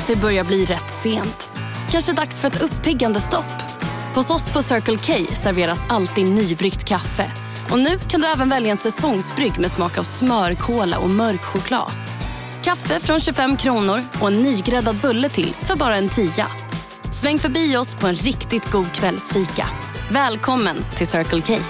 Det börjar bli rätt sent. Kanske dags för ett uppiggande stopp. Hos oss på Circle K serveras alltid nybryggt kaffe. Och nu kan du även välja en säsongsbrygg med smak av smör, kola och mörk choklad. Kaffe från 25 kronor och en nygräddad bulle till för bara en 10. Sväng förbi oss på en riktigt god kvällsfika. Välkommen till Circle K.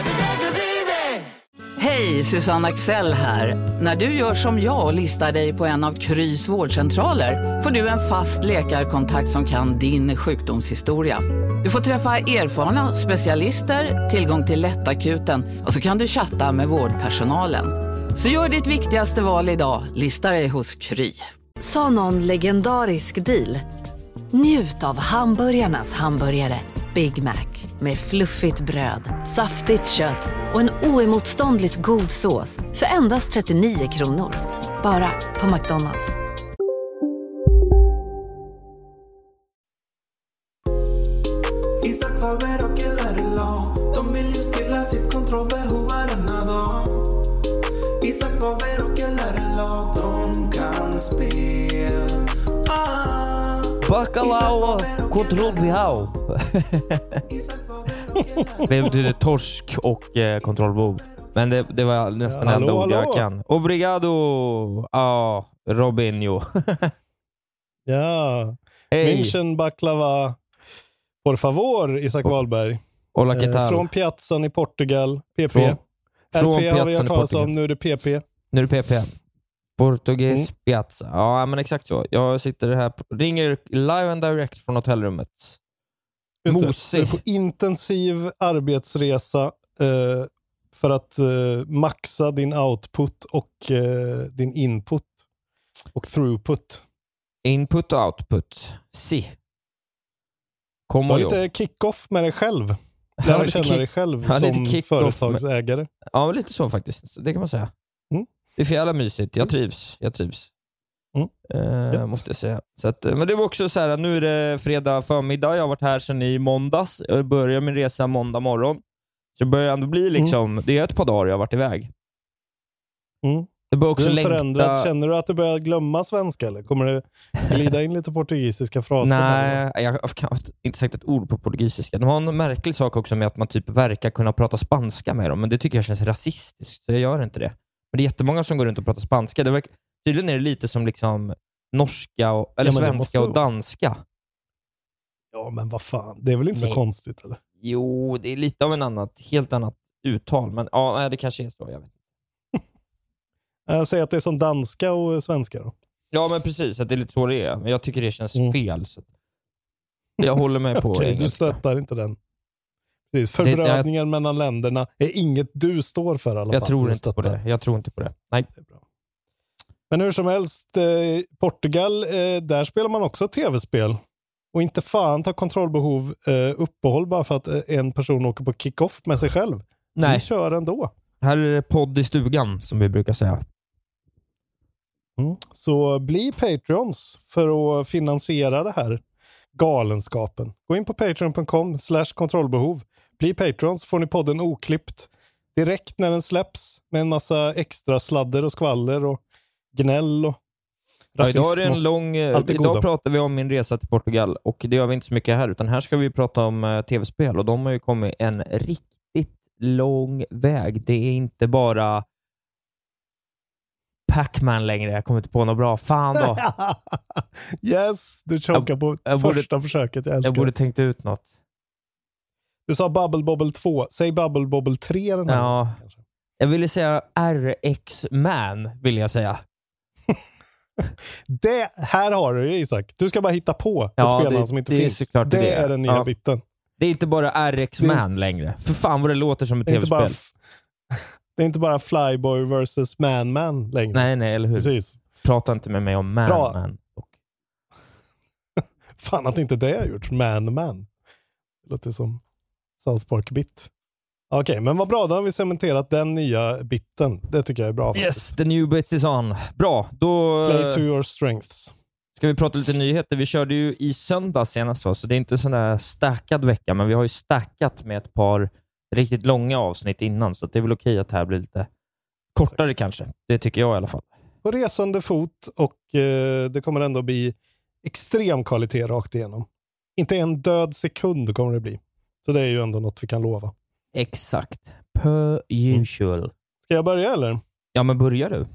Hej, Susanne Axel här. När du gör som jag och listar dig på en av Krys vårdcentraler får du en fast läkarkontakt som kan din sjukdomshistoria. Du får träffa erfarna specialister, tillgång till lättakuten och så kan du chatta med vårdpersonalen. Så gör ditt viktigaste val idag, lista dig hos Kry. Sa någon legendarisk deal? Njut av hamburgarnas hamburgare Big Mac med fluffigt bröd, saftigt kött och en oemotståndligt god sås för endast 39 kronor. Bara på McDonald's. Isak Faber och LRLA, de vill ju stilla sitt kontrollbehov varenda dag. Isak Faber och LRLA, de kan spel. Bacalao kontrollbehov. Det betyder torsk och kontrollbehov. Men det var nästan enda ord jag kan. Obrigado. Ja, Robinho. Ja. Hey. München baklava. Por favor, Isak Wahlberg. Hola, ¿qué tal? Från piazzan i Portugal. PP. Från RP har vi hört talas om. Nu är det PP. Nu är det PP. Portugis piazza. Ja, men exakt så. Jag sitter här, ringer live and direct från hotellrummet. Just det. Du är på intensiv arbetsresa för att maxa din output och din input och throughput. Input och output. Si. Du har lite kick-off med dig själv. Lära känna dig själv som företagsägare. Ja, lite så faktiskt. Det kan man säga. Det är för jävla mysigt. Jag trivs. Måste jag säga. Så att, men det var också så här, nu är det fredag förmiddag. Jag har varit här sedan i måndags. Jag börjar min resa måndag morgon. Så det börjar ändå bli liksom, det är ett par dagar jag har varit iväg. Det börjar också förändrat. Känner du att du börjar glömma svenska eller kommer det glida in lite portugisiska fraser? Nej, jag har inte sagt ett ord på portugisiska. De har en märklig sak också med att man typ verkar kunna prata spanska med dem. Men det tycker jag känns rasistiskt, så jag gör inte det. Men det är jättemånga som går runt och pratar spanska. Tydligen är det lite som liksom norska eller svenska och danska. Ja, men vad fan. Det är väl inte så konstigt, eller? Jo, det är lite av en helt annat uttal. Men ja, det kanske är så, jag vet. Jag säger att det är som danska och svenska då. Ja, men precis. Att det är lite så det är. Men jag tycker det känns fel. Så jag håller mig på engelska. Du stöttar inte den. Förbrödningen mellan länderna är inget du står för i alla fall. Jag tror inte på det. Nej. Det är bra. Men hur som helst, Portugal, där spelar man också tv-spel. Och inte fan ta kontrollbehov uppehåll bara för att en person åker på kick-off med sig själv. Nej. Vi kör ändå. Här är det podd i stugan, som vi brukar säga. Så bli Patreons för att finansiera det här galenskapen. Gå in på patreon.com/kontrollbehov. Bli Patreons, får ni podden oklippt direkt när den släpps med en massa extra sladder och skvaller och gnäll och rasism. Ja, idag är det en lång... Idag pratar vi om min resa till Portugal och det gör vi inte så mycket här, utan här ska vi prata om tv-spel och de har ju kommit en riktigt lång väg. Det är inte bara Pac-Man längre. Jag kommer inte på något bra. Fan då. Yes, du chokar på första försöket. Jag borde tänkt ut något. Du sa Bubble Bobble 2. Säg Bubble Bobble 3 den här. Ja. Jag ville säga RX-Man, vill jag säga. Det här har du, Isak. Du ska bara hitta på ett spelare som inte finns. Det är den nya biten. Det är inte bara RX-Man längre. För fan vad det låter som ett tv-spel. Det är inte bara Flyboy versus Man längre. Nej, eller hur? Precis. Prata inte med mig om Man. Fan att inte det har gjort. Man. Det låter som South Park-bit. Okej, men vad bra. Då har vi cementerat den nya biten. Det tycker jag är bra. Yes, the new bit is on. Bra, då... Play to your strengths. Ska vi prata lite nyheter? Vi körde ju i söndag senast, så det är inte en sån där stackad vecka, men vi har ju stackat med ett par riktigt långa avsnitt innan, så det är väl okej att det här blir lite kortare kanske. Det tycker jag i alla fall. På resande fot, och det kommer ändå bli extrem kvalitet rakt igenom. Inte en död sekund kommer det bli. Så det är ju ändå något vi kan lova. Exakt. Per usual. Ska jag börja eller? Ja, men börjar du?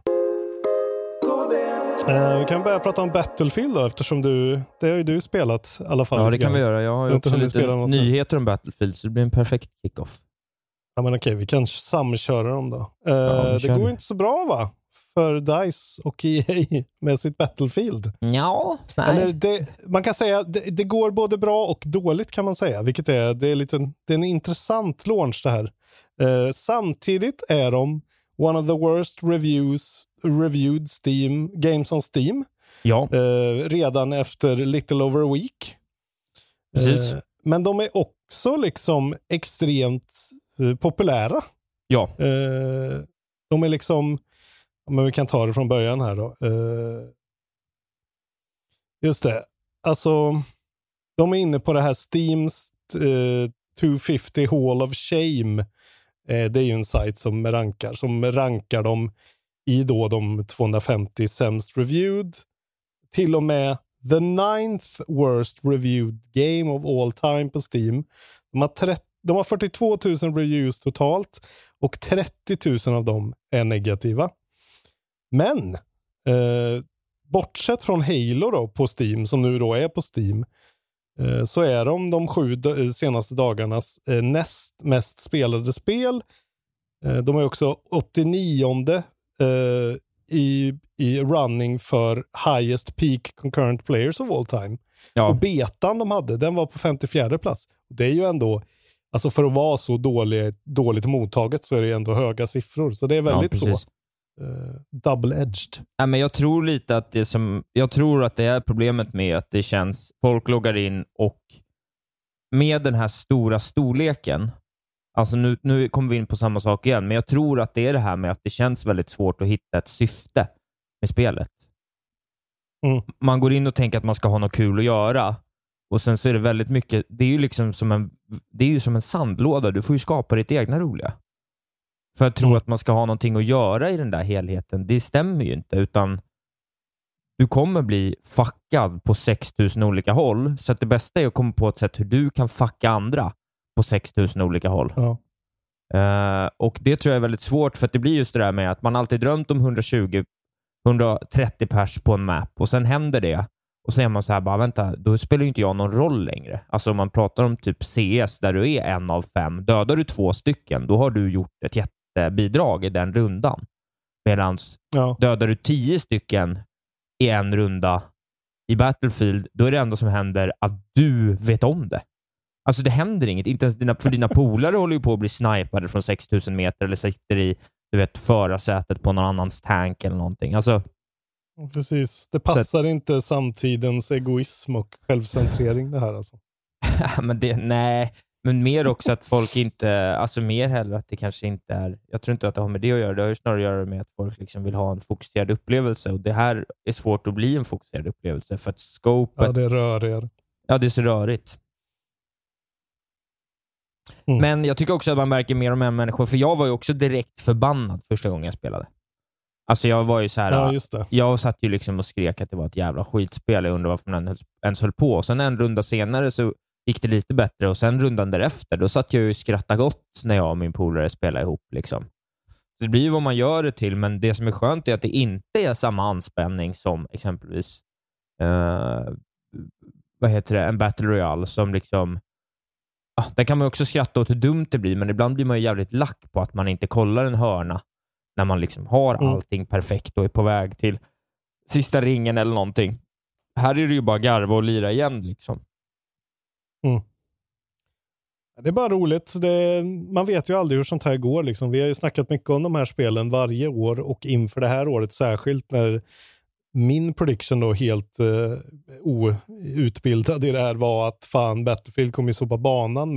Vi kan börja prata om Battlefield då, eftersom det har ju du spelat i alla fall. Ja, det kan vi göra. Jag har ju också lite nyheter om Battlefield, så det blir en perfekt kick-off. Ja, men okej, vi kan samköra dem då. Det går inte så bra, va? För DICE och EA med sitt Battlefield. Ja, nej. Eller man kan säga det går både bra och dåligt, kan man säga. Vilket det är en intressant launch det här. Samtidigt är de one of the worst reviewed games on Steam. Ja. Redan efter little over a week. Precis. Men de är också liksom extremt populära. Ja. De är liksom, men vi kan ta det från början här då. Just det. Alltså, de är inne på det här Steams 250 Hall of Shame. Det är ju en sajt som rankar dem i då de 250 sämst reviewed. Till och med the 9th worst reviewed game of all time på Steam. De har 42 000 reviews totalt och 30 000 av dem är negativa. Men bortsett från Halo då på Steam, som nu då är på Steam, så är de 7 senaste dagarnas näst mest spelade spel. De är också 89:e i running för highest peak concurrent players of all time. Ja. Och betan de hade, den var på 54:e plats. Det är ju ändå, alltså för att vara så dåligt mottaget, så är det ändå höga siffror. Så det är väldigt så double-edged. Ja, men jag tror lite att jag tror att det är problemet med att det känns, folk loggar in och med den här stora storleken, alltså nu kommer vi in på samma sak igen, men jag tror att det är det här med att det känns väldigt svårt att hitta ett syfte med spelet. Man går in och tänker att man ska ha något kul att göra, och sen så är det väldigt mycket, det är ju liksom som en sandlåda, du får ju skapa ditt egna roliga. För att tro att man ska ha någonting att göra i den där helheten, det stämmer ju inte, utan du kommer bli fuckad på 6000 olika håll, så att det bästa är att komma på ett sätt hur du kan fucka andra på 6000 olika håll. Ja. Och det tror jag är väldigt svårt, för att det blir just det där med att man alltid drömt om 120-130 pers på en map, och sen händer det, och så är man så här, bara vänta, då spelar ju inte jag någon roll längre. Alltså om man pratar om typ CS, där du är 1 av 5, dödar du 2 stycken, då har du gjort ett jättebidrag i den rundan. Medans dödar du 10 stycken i en runda i Battlefield, då är det enda som händer att du vet om det. Alltså det händer inget. Inte ens dina polare håller ju på att bli snipade från 6000 meter eller sitter i, du vet, förarsätet på någon annans tank eller någonting. Alltså, precis. Det passar inte samtidens egoism och självcentrering det här alltså. Men mer också att folk inte, alltså mer heller att det kanske inte är, jag tror inte att det har med det att göra, det har ju snarare att göra med att folk liksom vill ha en fokuserad upplevelse, och det här är svårt att bli en fokuserad upplevelse för att scopet... Ja, det är rörigare. Ja, det är så rörigt. Men jag tycker också att man märker mer och mer människor, för jag var ju också direkt förbannad första gången jag spelade. Alltså jag var ju så här, ja, just det. Jag satt ju liksom och skrek att det var ett jävla skitspel, jag undrar varför man ens höll på, och sen en runda senare så gick det lite bättre, och sen rundan därefter då satt jag ju skratta gott när jag och min polare spelade ihop liksom. Så det blir ju vad man gör det till, men det som är skönt är att det inte är samma anspänning som exempelvis en Battle Royale som liksom, där kan man också skratta åt hur dumt det blir, men ibland blir man ju jävligt lack på att man inte kollar en hörna när man liksom har allting perfekt och är på väg till sista ringen eller någonting. Här är det ju bara garva och lira igen liksom. Det är bara roligt. Man vet ju aldrig hur sånt här går liksom. Vi har ju snackat mycket om de här spelen varje år, och inför det här året särskilt, när min prediction då helt outbildad i det här var att fan, Battlefield kommer ju sopa banan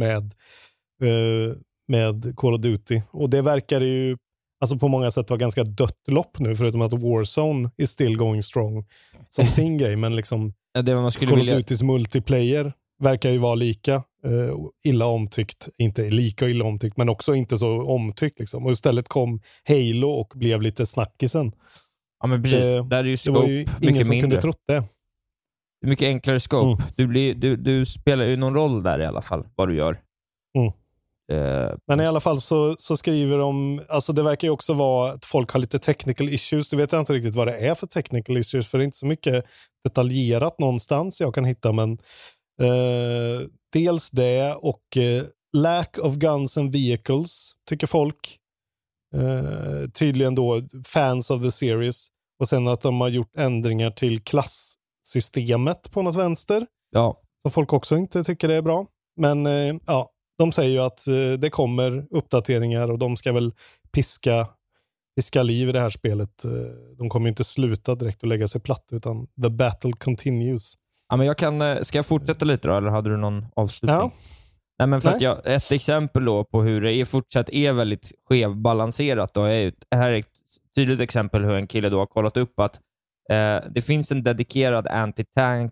med Call of Duty, och det verkar ju alltså på många sätt vara ganska dött lopp nu, förutom att Warzone is still going strong som sin grej, men liksom Call of Dutys multiplayer verkar ju vara lika illa omtyckt, inte lika illa omtyckt, men också inte så omtyckt liksom. Och istället kom Halo och blev lite snackisen. Ja, men precis. Där är ju scope det var ju ingen som kunde trott det. Det är mycket enklare scope. Du spelar ju någon roll där i alla fall, vad du gör. Men i alla fall så skriver de, alltså det verkar ju också vara att folk har lite technical issues. Det vet jag inte riktigt vad det är för technical issues, för det är inte så mycket detaljerat någonstans jag kan hitta, men dels det och lack of guns and vehicles tycker folk. Tydligen då fans of the series, och sen att de har gjort ändringar till klasssystemet på något vänster. Ja. Som folk också inte tycker är bra. Men ja, de säger ju att det kommer uppdateringar och de ska väl piska liv i det här spelet. De kommer inte sluta direkt och lägga sig platt, utan the battle continues. Ja, men ska jag fortsätta lite då, eller hade du någon avslutning? Ja. Nej, men för att ett exempel då på hur det fortsatt är väldigt skevbalanserat då är här är ett tydligt exempel hur en kille då har kollat upp att det finns en dedikerad anti-tank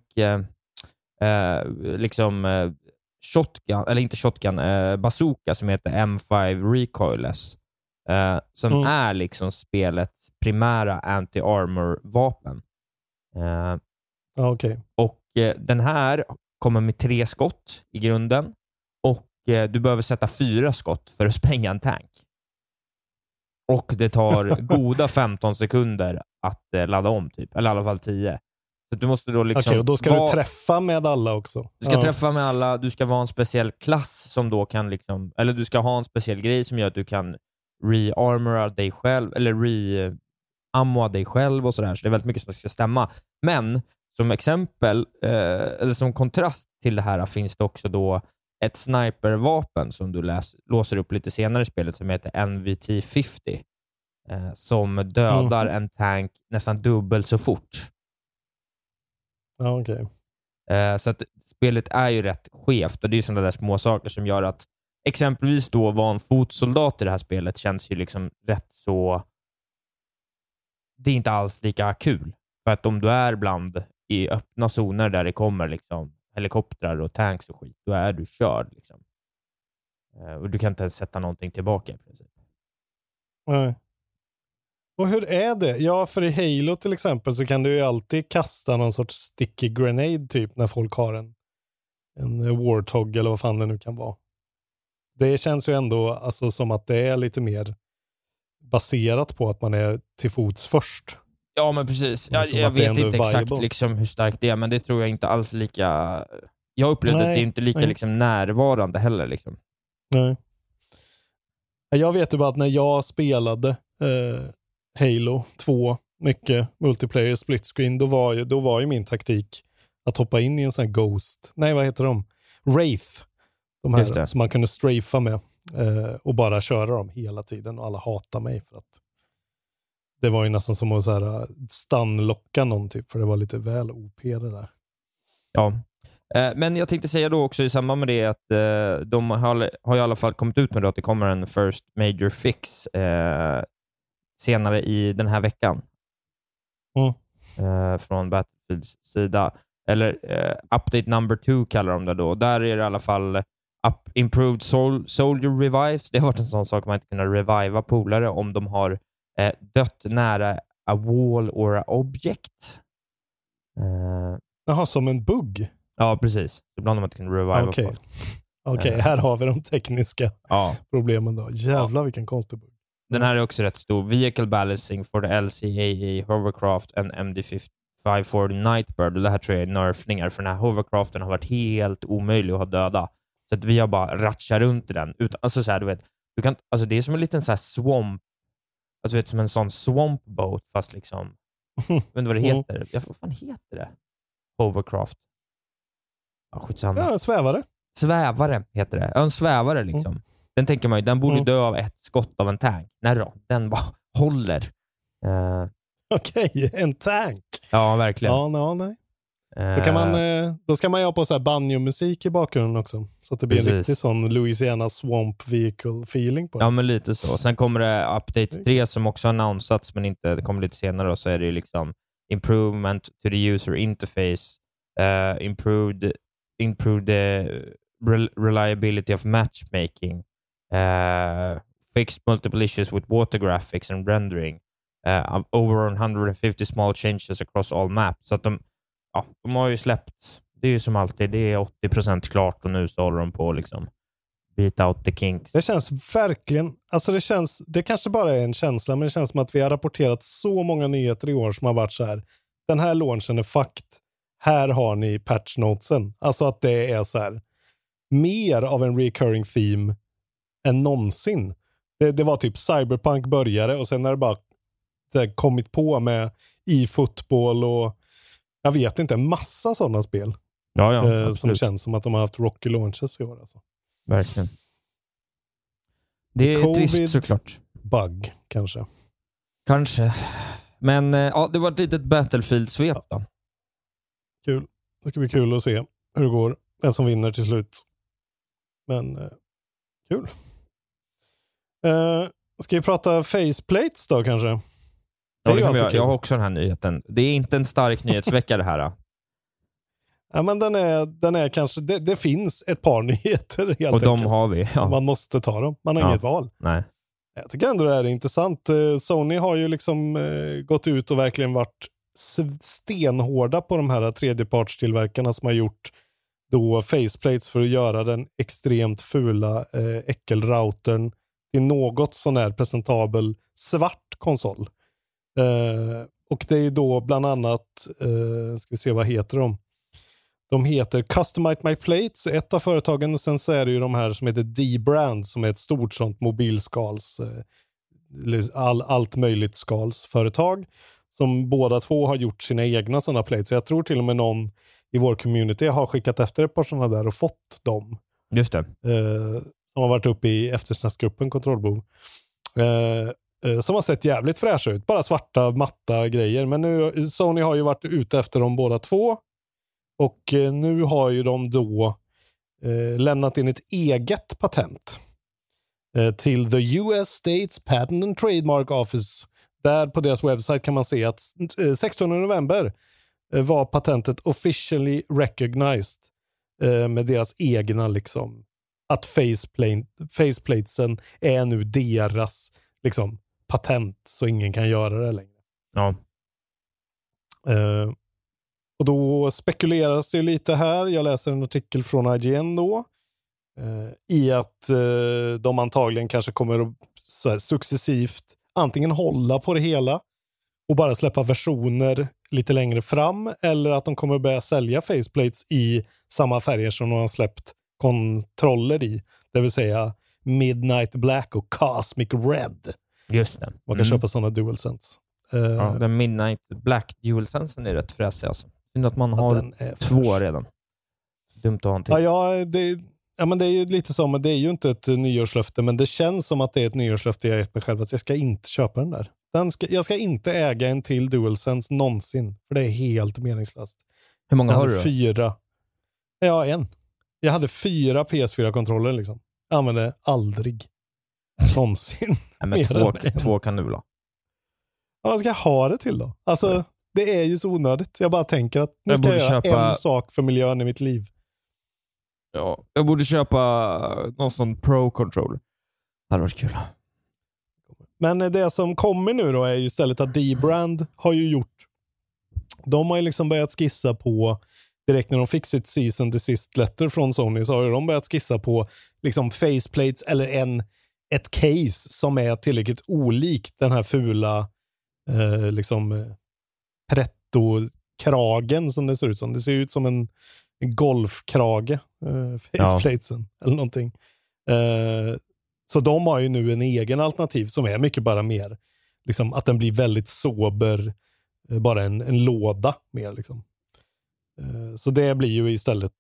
shotgun, eller inte shotgun, bazooka som heter M5 recoilless som är liksom spelets primära anti-armor-vapen. Okay. Och den här kommer med 3 skott i grunden och du behöver sätta 4 skott för att spränga en tank. Och det tar goda 15 sekunder att ladda om typ, eller i alla fall 10. Så du måste då liksom... Okej, och då ska du träffa med alla också. Du ska träffa med alla, du ska vara en speciell klass som då kan liksom, eller du ska ha en speciell grej som gör att du kan re-armora dig själv, eller re-ammoa dig själv och sådär. Så det är väldigt mycket som ska stämma. Men som exempel, eller som kontrast till det här finns det också då ett snipervapen som du låser upp lite senare i spelet som heter NVT-50 som dödar en tank nästan dubbelt så fort. Ja, okej. Så att spelet är ju rätt skevt och det är ju sådana där små saker som gör att exempelvis då vara en fotsoldat i det här spelet känns ju liksom rätt så, det är inte alls lika kul. För att om du är bland i öppna zoner där det kommer liksom helikoptrar och tanks och skit, då är du körd liksom. Och du kan inte ens sätta någonting tillbaka i princip. Nej. Och hur är det? Ja, för i Halo till exempel så kan du ju alltid kasta någon sorts sticky grenade typ när folk har en Warthog eller vad fan det nu kan vara. Det känns ju ändå alltså som att det är lite mer baserat på att man är till fots först. Ja, men precis. Jag vet inte exakt liksom hur starkt det är, men det tror jag inte alls lika... Jag upplevde att det inte är lika liksom närvarande heller. Liksom. Nej. Jag vet ju bara att när jag spelade Halo 2, mycket multiplayer split screen, då var ju min taktik att hoppa in i en sån här Ghost. Nej, vad heter de? Wraith. De här som man kunde strafa med och bara köra dem hela tiden och alla hatar mig för att det var ju nästan som att så här stunlocka någon typ, för det var lite väl OP det där. Ja, men jag tänkte säga då också i samband med det att de har i alla fall kommit ut med det att det kommer en first major fix senare i den här veckan. Från Battlefields sida. Eller update number 2 kallar de det då. Där är det i alla fall improved soldier revives. Det har varit en sån sak man inte kunna reviva polare om de har dött nära a wall or a object. Jaha, som en bugg? Ja, precis. Ibland har man inte kunnat reviva folk. Okej, här har vi de tekniska problemen då. Jävlar vilken konstig bugg. Den här är också rätt stor. Vehicle balancing for the LCAA hovercraft and MD-540 Nightbird. Och det här tror jag är nerfningar, för den här hovercraften har varit helt omöjlig att ha döda. Så att vi har bara ratchat runt i den. Alltså så här, du vet, alltså det är som en liten så här swamp. Alltså vet, som en sån swamp boat, fast liksom jag vet inte vad det heter. Vad fan heter det? Hovercraft. Ja, skitsamma. Ja, en svävare. Svävare heter det. Ja, en svävare liksom. Den tänker man ju, den borde dö av ett skott av en tank. Nej då, den bara håller. Okej, en tank. Ja, verkligen. Ja, nej. Då ska man ju ha på så här banjo-musik i bakgrunden också. Så att det blir en riktig sån Louisiana Swamp Vehicle feeling på det. Ja, men lite så. Sen kommer det Update 3 som också har annonsats, men inte, det kommer lite senare. Och så är det ju liksom improvement to the user interface, improved the reliability of matchmaking, fixed multiple issues with water graphics and rendering, over 150 small changes across all maps. Så att de har ju släppt. Det är ju som alltid, det är 80% klart och nu så håller de på liksom beat out the kinks. Det känns verkligen, alltså det kanske bara är en känsla, men det känns som att vi har rapporterat så många nyheter i år som har varit så här. Den här launchen är fucked. Här har ni patch notesen. Alltså att det är så här mer av en recurring theme än någonsin. Det var typ Cyberpunk började och sen har det bara kommit på med e-fotboll och jag vet inte, en massa sådana spel. Som känns som att de har haft rocky launches i år. Alltså. Verkligen. Det är COVID, trist såklart. Bug, kanske. Kanske. Men det var ett litet Battlefield-svep då. Kul. Det ska bli kul att se hur det går. Den som vinner till slut. Men kul. Ska vi prata faceplates då kanske? Ja, det kan vi göra. Jag har också den här nyheten. Det är inte en stark nyhetsvecka det här. Då. Ja, men den är kanske... Det finns ett par nyheter helt enkelt. Och de har vi. Ja. Man måste ta dem. Man har inget val. Nej. Jag tycker ändå det är intressant. Sony har ju liksom gått ut och verkligen varit stenhårda på de här tredjepartstillverkarna som har gjort då faceplates för att göra den extremt fula äckelroutern till något sån här presentabel svart konsol. Och det är då bland annat ska vi se vad heter de? De heter Customite My Plates, ett av företagen, och sen så är det ju de här som heter D-Brand som är ett stort sånt mobilskals allt möjligt skalsföretag som båda två har gjort sina egna sådana plates. Så jag tror till och med någon i vår community har skickat efter ett par sådana där och fått dem. Just det. Som har varit uppe i eftersnacksgruppen Kontrollbehov. Som har sett jävligt fräscha ut. Bara svarta, matta grejer. Men nu, Sony har ju varit ute efter dem båda två. Och nu har ju de då lämnat in ett eget patent till the US States Patent and Trademark Office. Där på deras webbsite kan man se att 16 november var patentet officially recognized med deras egna liksom, att faceplatesen är nu deras liksom patent så ingen kan göra det längre. Ja. Och då spekuleras det lite här. Jag läser en artikel från IGN då. I att de antagligen kanske kommer att så här, successivt antingen hålla på det hela och bara släppa versioner lite längre fram, eller att de kommer börja sälja faceplates i samma färger som de har släppt kontroller i. Det vill säga Midnight Black och Cosmic Red. Just det. Man kan köpa sådana DualSense. Ja, den Midnight Black DualSensen är rätt fräsig alltså. Synd att man har två redan. Dumt att ha en till. Men det är ju lite så, men det är ju inte ett nyårslöfte, men det känns som att det är ett nyårslöfte jag gett mig själv att jag ska inte köpa den där. Jag ska inte äga en till DualSense någonsin, för det är helt meningslöst. Hur många har du då? 4. Ja, en. Jag hade 4 PS4-kontroller liksom. Jag använde aldrig. Någonsin. Nej, men två kan du väl ha? Ja, vad ska jag ha det till då? Alltså, det är ju så onödigt. Jag bara tänker att nu ska jag göra en sak för miljön i mitt liv. Ja, jag borde köpa någon sån Pro-controller. Det hade varit kul. Men det som kommer nu då är ju istället att D-Brand har ju gjort. De har ju liksom börjat skissa på, direkt när de fick sitt season desist letter från Sony, så har de börjat skissa på liksom faceplates eller ett case som är tillräckligt olikt den här fula liksom pretto-kragen som det ser ut som. Det ser ut som en golfkrage, faceplatesen eller någonting. Så de har ju nu en egen alternativ som är mycket bara mer liksom att den blir väldigt sober, bara en låda mer liksom. Så det blir ju istället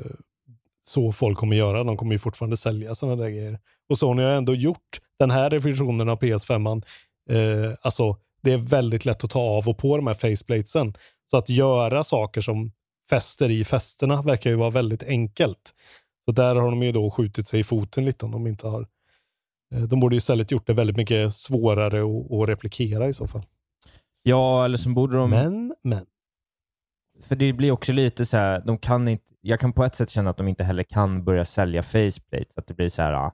så folk kommer göra. De kommer ju fortfarande sälja sådana där grejer. Och Sony har ändå gjort den här revisionen av PS5. Alltså det är väldigt lätt att ta av och på de här faceplatesen. Så att göra saker som fäster i fästerna verkar ju vara väldigt enkelt. Så där har de ju då skjutit sig i foten lite om de inte har. De borde ju istället gjort det väldigt mycket svårare att replikera i så fall. Ja, eller som borde de... Men. För det blir också lite så här, de kan inte... Jag kan på ett sätt känna att de inte heller kan börja sälja faceplates. Att det blir så här...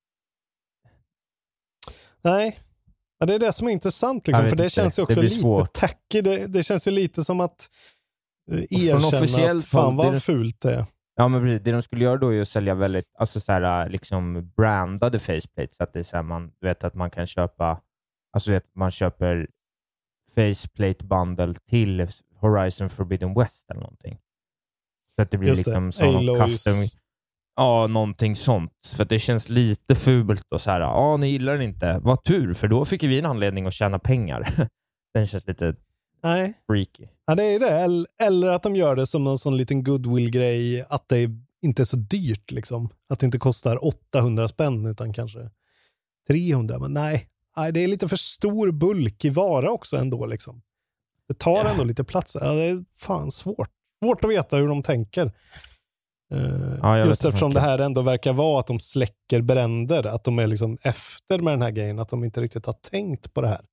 Nej. Ja, det är det som är intressant liksom, för det känns ju också lite tacky. Det känns ju lite som att erkänna att fan vad fult det är. Ja, men precis. Det de skulle göra då är att sälja väldigt, alltså så här, liksom brandade faceplates, så att det är så här, man vet att man kan köpa, alltså vet man köper faceplate bundle till Horizon Forbidden West eller någonting. Så att det blir liksom sån custom, ja, någonting sånt. För att det känns lite fult och så här, ja, ni gillar den inte. Vad tur, för då fick vi en anledning att tjäna pengar. Den känns lite freaky. Ja, det är det. Eller att de gör det som någon sån liten goodwill-grej, att det inte är så dyrt liksom. Att det inte kostar 800 spänn utan kanske 300. Men nej, det är lite för stor bulk i vara också ändå liksom. Det tar ändå lite plats. Ja, det är fan svårt. Svårt att veta hur de tänker. Just eftersom det här ändå verkar vara att de släcker bränder. Att de är liksom efter med den här grejen. Att de inte riktigt har tänkt på det här.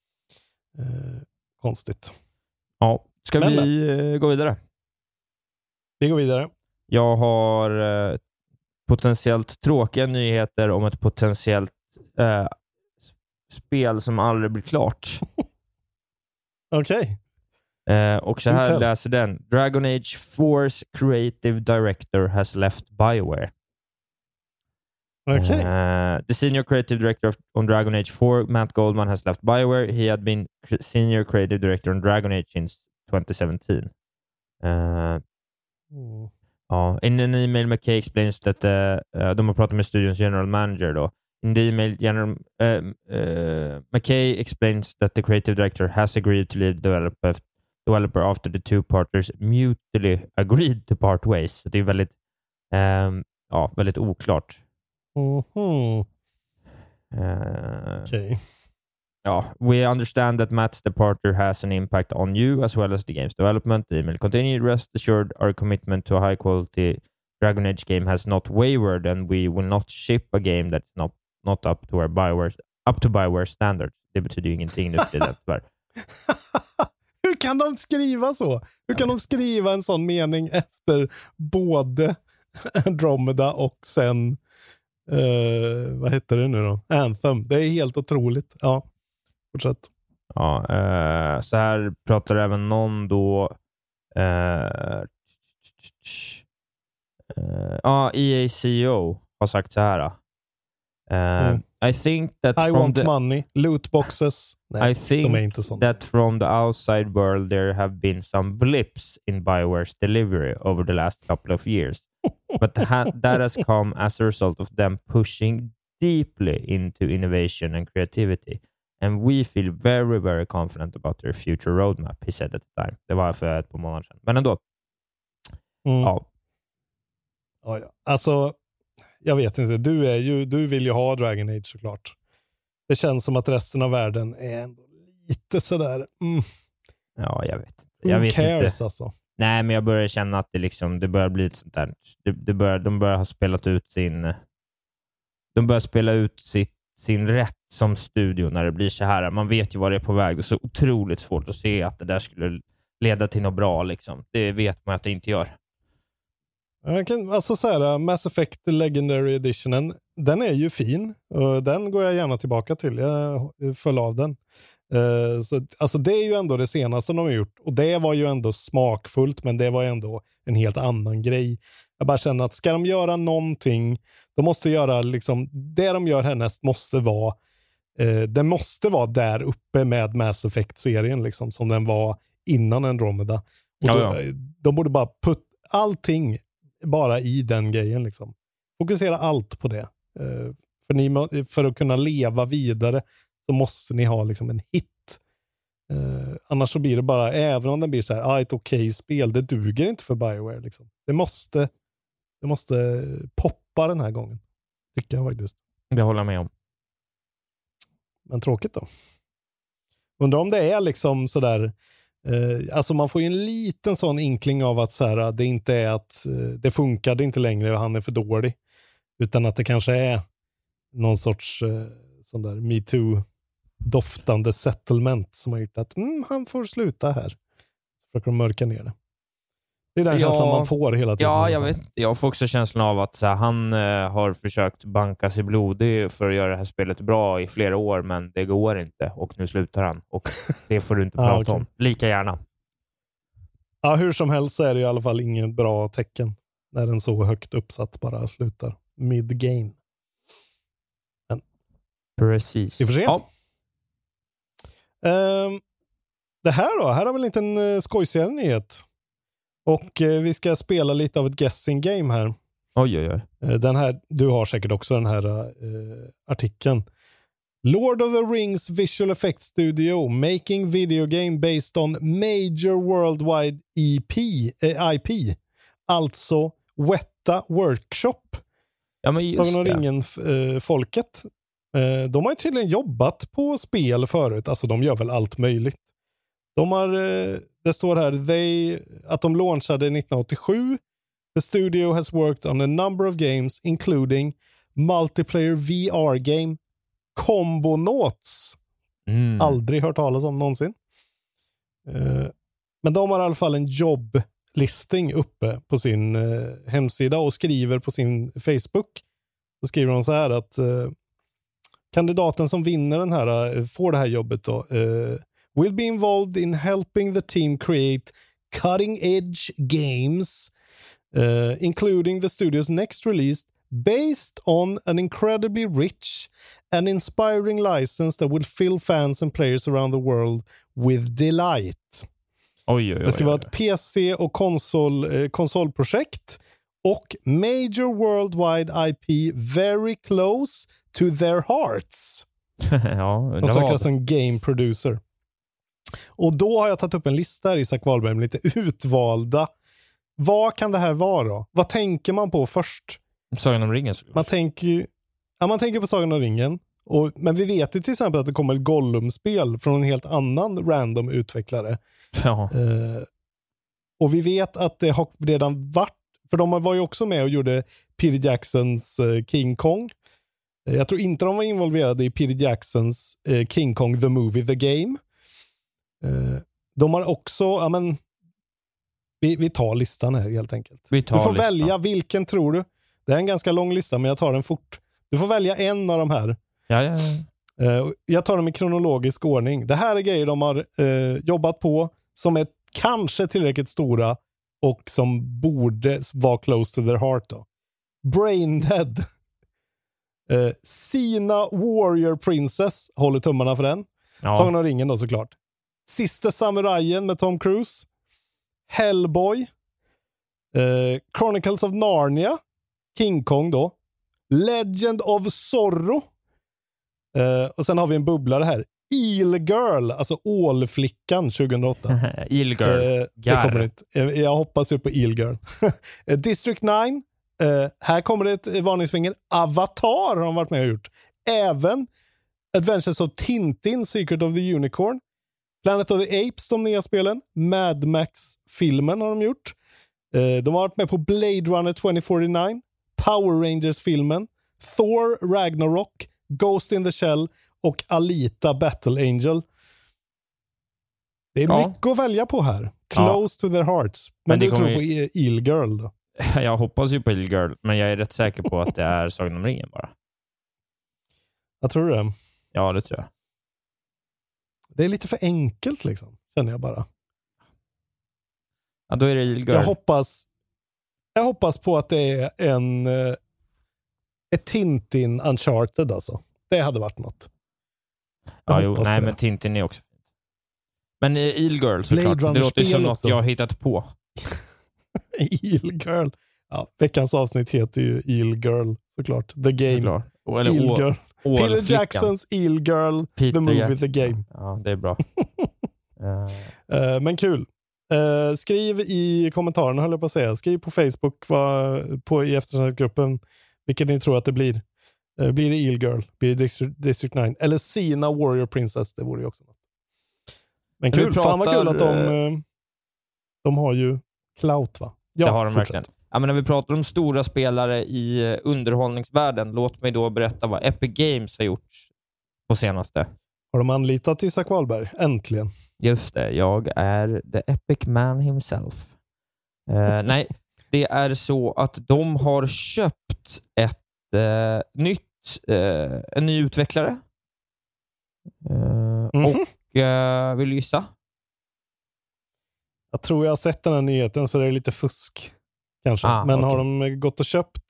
Konstigt. Ja, ska vi gå vidare? Vi går vidare. Jag har potentiellt tråkiga nyheter om ett potentiellt spel som aldrig blir klart. Okej. Och så här läser den. Dragon Age 4's creative director has left BioWare. Okay. The senior creative director on Dragon Age 4, Matt Goldman, has left BioWare. He had been senior creative director on Dragon Age since 2017. In an email, McKay explains that de har pratat med studions general manager då. In the email, McKay explains that the creative director has agreed to leave the developer after the two partners mutually agreed to part ways. Så det är väldigt, väldigt oklart. Okay. We understand that Matt's departure has an impact on you as well as the game's development. The email continued, rest assured our commitment to a high quality Dragon Age game has not wavered, and we will not ship a game that's not up to BioWare standards. Det betyder ju ingenting nu till det tyvärr. Hur kan de skriva så? Hur kan de skriva en sån mening efter både Andromeda och sen vad heter det nu då? Anthem. Det är helt otroligt. Ja, fortsätt. Ja, så här pratar även någon då EA CEO har sagt så här. I think that I want money, loot boxes. Nej, I think that from the outside world there have been some blips in BioWare's delivery over the last couple of years. But that has come as a result of them pushing deeply into innovation and creativity. And we feel very, very confident about their future roadmap, he said at the time. Det var för ett par månader sedan. Men ändå. Ja. Alltså, jag vet inte. Du vill ju ha Dragon Age såklart. Det känns som att resten av världen är ändå lite sådär. Ja, jag vet. Jag vet cares, inte. Alltså. Nej, men jag börjar känna att det börjar bli ett sånt där. De börjar ha spelat ut sin rätt som studio när det blir så här. Man vet ju vad det är på väg. Det är så otroligt svårt att se att det där skulle leda till något bra liksom. Det vet man att det inte gör. Alltså så här, Mass Effect Legendary Editionen, den är ju fin. Och den går jag gärna tillbaka till. Jag föll av den. Så, alltså det är ju ändå det senaste de har gjort. Och det var ju ändå smakfullt, men det var ändå en helt annan grej. Jag bara känner att ska de göra någonting, de måste göra liksom, det de gör härnäst måste vara det måste vara där uppe med Mass Effect-serien liksom, som den var innan Andromeda. Och de borde bara allting bara i den grejen liksom. Fokusera allt på det. För att kunna leva vidare så måste ni ha liksom en hit. Annars så blir det bara, även om det blir så här, ett okej spel, det duger inte för BioWare liksom. Det måste poppa den här gången. Tycker jag faktiskt. Det håller jag med om. Men tråkigt då. Undrar om det är liksom sådär, alltså man får ju en liten sån inkling av att så här, det inte är att det funkade inte längre och han är för dålig. Utan att det kanske är någon sorts sån där Me Too-doftande settlement som har gjort att han får sluta här. Så försöker de mörka ner det. Det är den känslan man får hela tiden. Ja, jag vet. Jag får också känslan av att så här, han har försökt banka sig blodig för att göra det här spelet bra i flera år, men det går inte. Och nu slutar han. Och det får du inte prata om. Lika gärna. Ja, hur som helst så är det i alla fall ingen bra tecken när en så högt uppsatt bara slutar mid-game. Men Precis. vi får se. Ja. Det här då, här har väl inte en skojsigare nyhet. Och vi ska spela lite av ett guessing game här. Oj. Den här, du har säkert också den här artikeln. Lord of the Rings Visual Effects Studio making video game based on major worldwide IP. Alltså Weta Workshop. Ja, men just Sagan om ringen folket. De har ju tydligen jobbat på spel förut. Alltså de gör väl allt möjligt. De har, det står här att de launchade 1987. The studio has worked on a number of games including multiplayer VR game Combonauts. Aldrig hört talas om någonsin. Men de har i alla fall en jobblisting uppe på sin hemsida och skriver på sin Facebook. Så skriver de så här att kandidaten som vinner den här får det här jobbet då, will be involved in helping the team create cutting edge games including the studio's next release based on an incredibly rich and inspiring license that will fill fans and players around the world with delight. Oj. Det ska vara ett PC- och konsolprojekt och major worldwide IP very close to their hearts. Ja, de söker alltså en game producer. Och då har jag tagit upp en lista här, Isak Wahlberg, med lite utvalda. Vad kan det här vara då? Vad tänker man på först? Sagan om ringen. Man tänker på Sagan om ringen. Men vi vet ju till exempel att det kommer ett Gollum-spel från en helt annan random utvecklare. Ja. Och vi vet att det har redan varit, för de var ju också med och gjorde Peter Jacksons King Kong. Jag tror inte de var involverade i Peter Jacksons King Kong The Movie The Game. De har också, vi tar listan här helt enkelt. Du får välja vilken tror du. Det är en ganska lång lista, men jag tar den fort. Du får välja en av de här. Ja. Jag tar dem i kronologisk ordning. Det här är grejer de har jobbat på som är kanske tillräckligt stora och som borde vara close to their heart då. Braindead. Sina Warrior Princess, håller tummarna för den. Ja. Sagan om ringen då såklart. Sista Samurajen med Tom Cruise. Hellboy. Chronicles of Narnia. King Kong då. Legend of Zorro. Och sen har vi en bubblare här. Eel Girl, alltså ålflickan 2008. Eel Girl. Det kommer inte. Jag hoppas ju på Eel Girl. District 9. Här kommer det ett varningsfinger. Avatar har de varit med och gjort. Även Adventures of Tintin, Secret of the Unicorn. Planet of the Apes, de nya spelen. Mad Max-filmen har de gjort. De har varit med på Blade Runner 2049. Power Rangers-filmen. Thor Ragnarok. Ghost in the Shell. Och Alita Battle Angel. Det är mycket att välja på här. Close to their hearts. Men du tror på Eel Girl då? Jag hoppas ju på Eel Girl, men jag är rätt säker på att det är Sagan om ringen bara. Jag tror det. Ja, det tror jag. Det är lite för enkelt liksom, känner jag bara. Ja, då är det Eel Girl. Jag hoppas på att det är ett Tintin Uncharted alltså. Det hade varit något. Men Tintin är också fint. Men Eel Girl såklart. Det låter som något jag har hittat på. Eel Girl. Ja, veckans avsnitt heter ju Eel Girl såklart. The Game. Eller Eel Girl. Peter Jacksons Eel Girl. The Movie, The Game. Ja, det är bra. Men kul. Skriv i kommentarerna, höll jag på att säga. Skriv på Facebook i eftersnacksgruppen vilket ni tror att det blir. Blir det Eel Girl? Blir det District 9? Eller Sina Warrior Princess? Det vore ju också något. Men kul. Fan vad kul att de har ju clout, va? Ja, det har de verkligen. Ja, men när vi pratar om stora spelare i underhållningsvärlden, låt mig då berätta vad Epic Games har gjort på senaste. Har de anlitat Isak Wahlberg? Äntligen. Just det, jag är the epic man himself. Nej, det är så att de har köpt en ny utvecklare. Och vill du gissa? Jag tror jag har sett den här nyheten så det är lite fusk kanske. Men okej. har de gått och köpt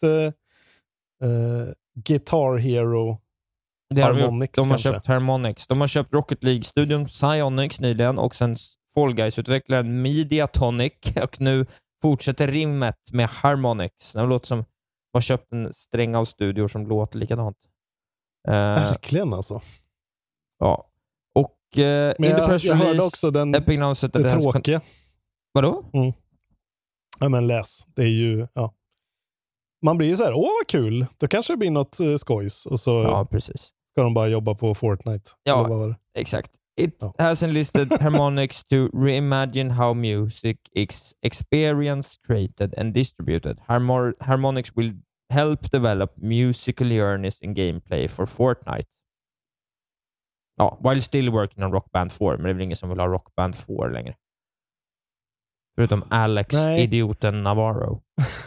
Guitar Hero Det har de gjort. Harmonix De har kanske? köpt Harmonix. De har köpt Rocket League-studion Psyonix nyligen och sen Fall Guys-utvecklaren Mediatonic och nu fortsätter rimmet med Harmonix. Det låter som har köpt en sträng av studior som låter likadant. Verkligen alltså. Ja. Och Men in the press jag hörde release, också Epic now said that det it has tråkiga. Vadå? Ja, men läs. Det är ju, ja. Man blir ju så här, åh vad kul. Då kanske det blir något skojs. Och så Ja, precis. ska de bara jobba på Fortnite. Ja. Eller vad var det? Exakt. It has enlisted Harmonix to reimagine how music is experienced, created and distributed. Harmonix will help develop musical journeys and gameplay for Fortnite. Ja, while still working on Rock Band 4, men det är väl ingen som vill ha Rock Band 4 längre. Förutom Alex, Nej. idioten Navarro.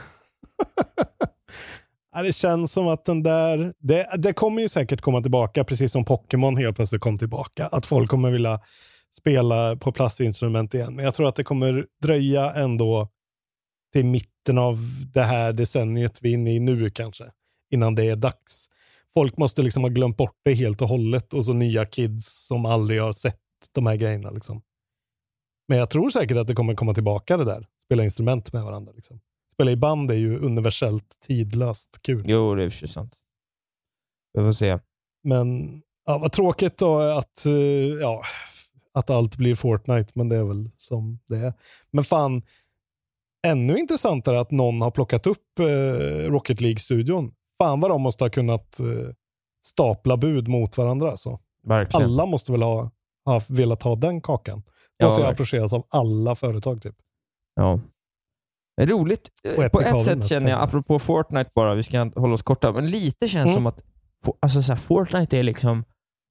Ja, det känns som att den där... Det kommer ju säkert komma tillbaka, precis som Pokémon helt plötsligt kom tillbaka. Att folk kommer vilja spela på plastinstrument igen. Men jag tror att det kommer dröja ändå till mitten av det här decenniet vi är inne i nu kanske. Innan det är dags. Folk måste liksom ha glömt bort det helt och hållet. Och så nya kids som aldrig har sett de här grejerna liksom. Men jag tror säkert att det kommer komma tillbaka det där. Spela instrument med varandra liksom. Spela i band är ju universellt tidlöst kul. Jo, det är för sant. Vi får se. Men ja, vad tråkigt då att, att allt blir Fortnite, men det är väl som det är. Men fan, ännu intressantare att någon har plockat upp Rocket League-studion. Fan vad de måste ha kunnat stapla bud mot varandra. Alltså. Verkligen. Alla måste väl ha velat ha den kakan. Ja, Måste ha verkligen. approcherats av alla företag typ. Ja. Det är roligt. Och På Epic har ett väl sätt känner jag, mest apropå Fortnite bara, vi ska hålla oss korta, men lite känns som att alltså så här, Fortnite är liksom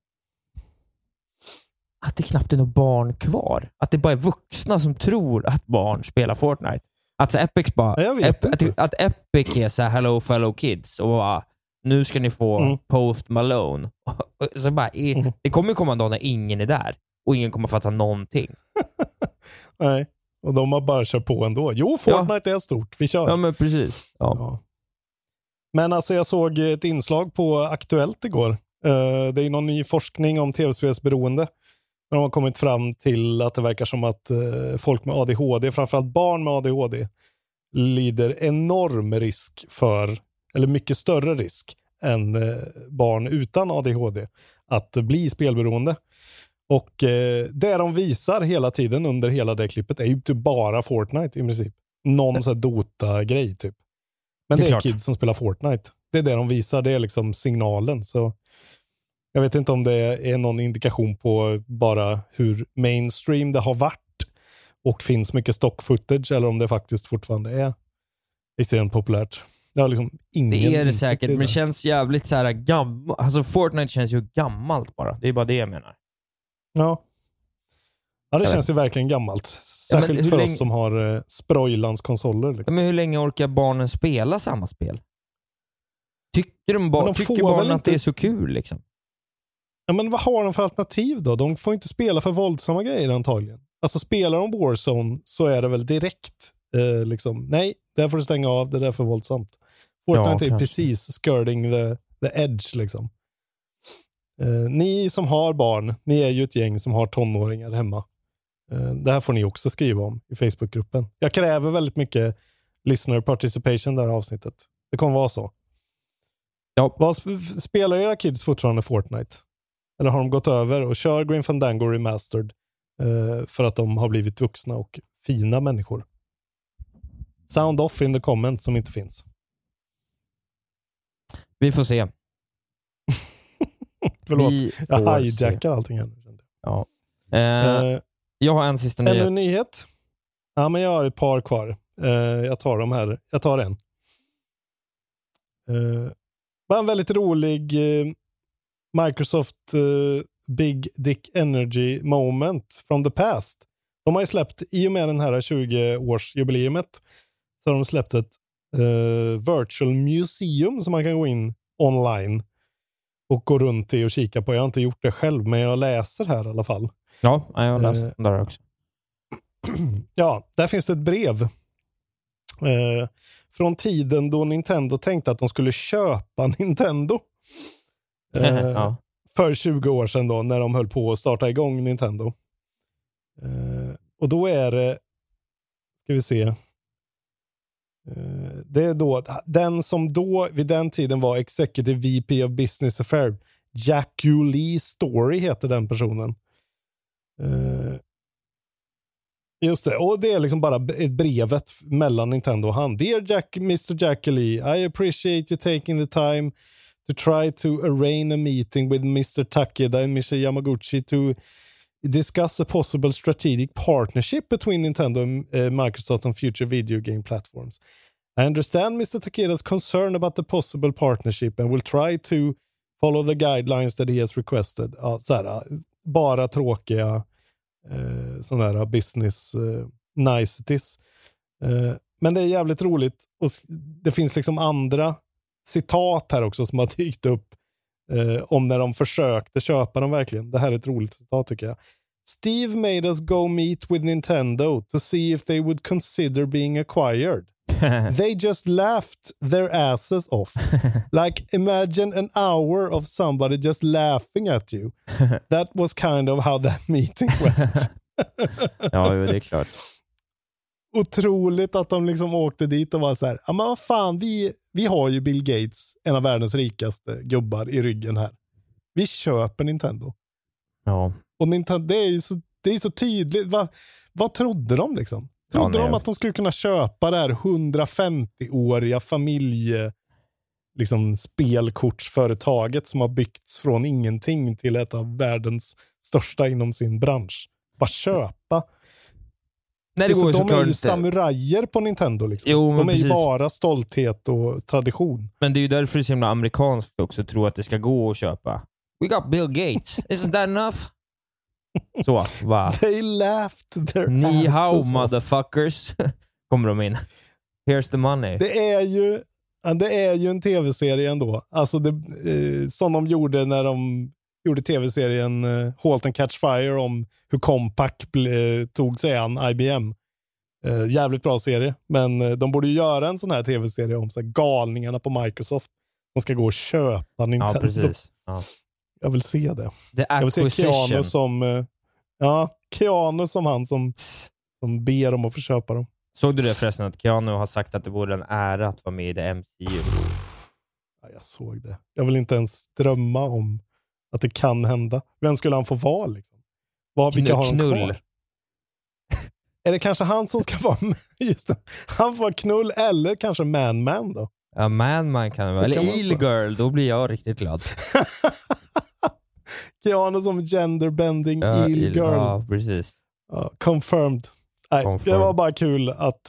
att det knappt är några barn kvar. Att det bara är vuxna som tror att barn spelar Fortnite. Alltså Epic bara... Jag vet inte. Att Epic är så här, hello fellow kids och bara, nu ska ni få Post Malone. Så bara, det kommer komma en dag när ingen är där och ingen kommer fatta någonting. Nej, och de har bara kört på ändå. Jo, Fortnite är stort. Vi kör. Ja, men precis. Ja. Men alltså jag såg ett inslag på Aktuellt igår. Det är någon ny forskning om tv-spelsberoende. De har kommit fram till att det verkar som att folk med ADHD, framförallt barn med ADHD, lider enorm risk för, eller mycket större risk än barn utan ADHD att bli spelberoende. Och det de visar hela tiden under hela det klippet är ju typ bara Fortnite i princip. Någon sån här Dota-grej typ. Men det är klart. kids som spelar Fortnite. Det är det de visar, det är liksom signalen. Så jag vet inte om det är någon indikation på bara hur mainstream det har varit och finns mycket stock footage, eller om det faktiskt fortfarande är extremt populärt. Det har liksom ingen Det är det insikt säkert, i men det känns jävligt så här gammalt. Alltså Fortnite känns ju gammalt bara. Det är bara det jag menar. Ja, det Jag känns ju verkligen gammalt. Särskilt hur för länge- oss som har Sproilans konsoler. Liksom. Men hur länge orkar barnen spela samma spel? Tycker Men de tycker får barnen väl att det är inte- så kul liksom? Ja, men vad har de för alternativ då? De får inte spela för våldsamma grejer antagligen. Alltså spelar de Warzone så är det väl direkt liksom, nej, där får du stänga av, det där är för våldsamt. Fortnite är kanske. precis skirting the edge liksom. Ni som har barn, ni är ju ett gäng som har tonåringar hemma. Det här får ni också skriva om i Facebookgruppen. Jag kräver väldigt mycket listener participation där i avsnittet. Det kommer vara så. Ja. Spelar era kids fortfarande Fortnite? Eller har de gått över och kör Grim Fandango Remastered för att de har blivit vuxna och fina människor? Sound off in the comments som inte finns. Vi får se. Förlåt, Vi jag får hijackar allting här. Ja. Eh, Jag har en sista Ännu nyhet. en nyhet? Ja, men jag har ett par kvar. Jag tar dem här. Jag tar en. Var en väldigt rolig Microsoft Big Dick Energy moment from the past. De har ju släppt, i och med den här 20-årsjubileumet, så har de släppt ett virtual museum som man kan gå in online och gå runt i och kika på. Jag har inte gjort det själv, men jag läser här i alla fall. Ja, jag har läst den där också. ja, där finns det ett brev. Från tiden då Nintendo tänkte att de skulle köpa Nintendo. Ja. För 20 år sedan då, när de höll på att starta igång Nintendo. Och då är det, ska vi se, det är då den som då vid den tiden var Executive VP of Business Affairs, Jack Lee Story heter den personen. Just det, och det är liksom bara ett brevet mellan Nintendo och han. Dear Mr. Jack Lee, I appreciate you taking the time to try to arrange a meeting with Mr. Takeda and Mr. Yamaguchi to discuss a possible strategic partnership between Nintendo and Microsoft on future video game platforms. I understand Mr. Takeda's concern about the possible partnership and will try to follow the guidelines that he has requested. Ja, så här, bara tråkiga sådana här business niceties. Men det är jävligt roligt. Och det finns liksom andra citat här också som har dykt upp om när de försökte köpa dem verkligen. Det här är ett roligt citat tycker jag. Steve made us go meet with Nintendo to see if they would consider being acquired. They just laughed their asses off. Like imagine an hour of somebody just laughing at you. That was kind of how that meeting went. Ja, det är klart. Otroligt att de liksom åkte dit och var så här, ja men vad fan, vi har ju Bill Gates, en av världens rikaste gubbar i ryggen här. Vi köper Nintendo. Ja. Och Nintendo, det är så tydligt. Vad trodde de liksom? Trodde de att de skulle kunna köpa det här 150-åriga liksom spelkortsföretaget som har byggts från ingenting till ett av världens största inom sin bransch? Bara köpa. Nej, det går de är ju inte. Samurajer på Nintendo liksom. Jo, de är precis. ju bara stolthet och tradition. Men det är ju därför det är så himla amerikanskt också, tror att det ska gå att köpa. We got Bill Gates. Isn't that enough? Så, va? They laughed their Ni hao, asses off. motherfuckers. Kommer de in. Here's the money. Det är ju en tv-serie ändå. Alltså som de gjorde när de gjorde tv-serien Halt and Catch Fire om hur Compaq tog sig an IBM. Jävligt bra serie. Men de borde ju göra en sån här tv-serie om så här, galningarna på Microsoft. De ska gå och köpa Nintendo. Ja, precis. Ja. Jag vill se det. Jag vill se Keanu som Keanu som han som ber om att få köpa dem. Såg du det förresten att Keanu har sagt att det vore en ära att vara med i det MCU? Ja, jag såg det. Jag vill inte ens drömma om att det kan hända. Vem skulle han få vara liksom? Vilka har de kvar? Är det kanske han som ska vara med? Just det. Han får knull eller kanske Man då? Ja, Man kan det vara. Eller Eel-Girl, då blir jag riktigt glad. Keanu som genderbending Eel-Girl. Ja, precis. Confirmed. Nej, det var bara kul att...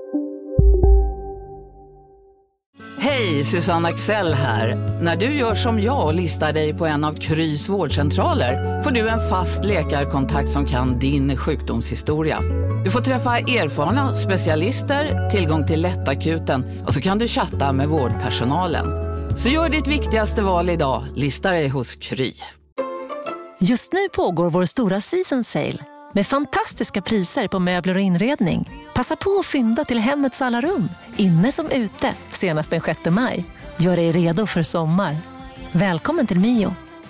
Hej, Susanne Axel här. När du gör som jag och listar dig på en av Krys vårdcentraler får du en fast läkarkontakt som kan din sjukdomshistoria. Du får träffa erfarna specialister, tillgång till lättakuten och så kan du chatta med vårdpersonalen. Så gör ditt viktigaste val idag, listar dig hos Kry. Just nu pågår vår stora season sale med fantastiska priser på möbler och inredning. Passa på att fynda till hemmets alla rum, inne som ute, senast den 6 maj. Gör dig redo för sommar. Välkommen till Mio.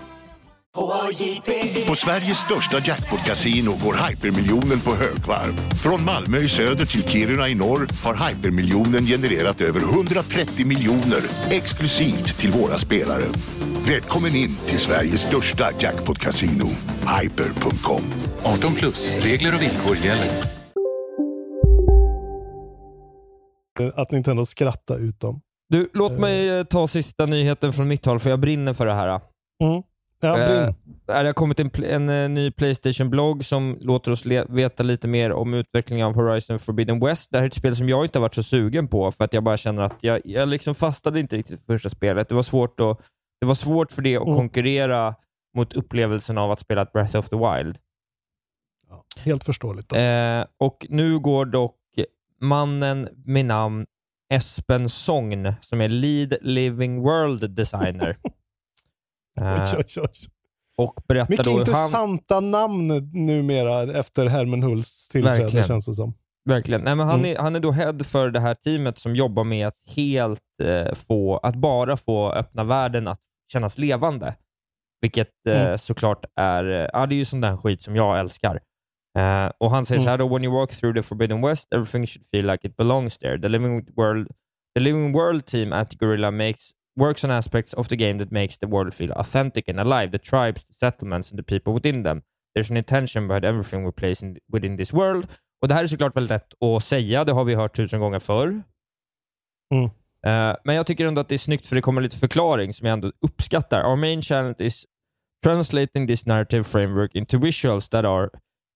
På Sveriges största jackpot-casino går hypermiljonen på högvarv. Från Malmö i söder till Kiruna i norr har hypermiljonen genererat över 130 miljoner exklusivt till våra spelare. Välkommen in till Sveriges största jackpot-casino, hyper.com. 18+, regler och villkor gäller. Att Nintendo skrattar ut dem. Du, låt mig ta sista nyheten från mitt håll, för jag brinner för det här. Ja, det har kommit en ny PlayStation-blogg som låter oss veta lite mer om utvecklingen av Horizon Forbidden West. Det här är ett spel som jag inte har varit så sugen på, för att jag bara känner att jag liksom fastade inte riktigt för första spelet. Det var svårt för det att konkurrera mot upplevelsen av att spela ett Breath of the Wild. Ja, helt förståeligt. Och nu går dock mannen med namn Espen Sogn, som är Lead Living World Designer. Och berättar mycket då intressanta namn numera efter Herman Hults tillträde, känns det som. Verkligen. Nej, men han är då head för det här teamet som jobbar med att helt bara få öppna världen att kännas levande. Vilket såklart är det är ju sån där skit som jag älskar. Och han säger så här då: when you walk through the Forbidden West, everything should feel like it belongs there. The Living World team at Guerrilla works on aspects of the game that makes the world feel authentic and alive. The tribes, the settlements and the people within them. There's an intention behind everything we place within this world. Och det här är såklart väldigt lätt att säga. Det har vi hört 1000 gånger förr. Men jag tycker ändå att det är snyggt, för det kommer lite förklaring som jag ändå uppskattar. Our main challenge is translating this narrative framework into visuals that are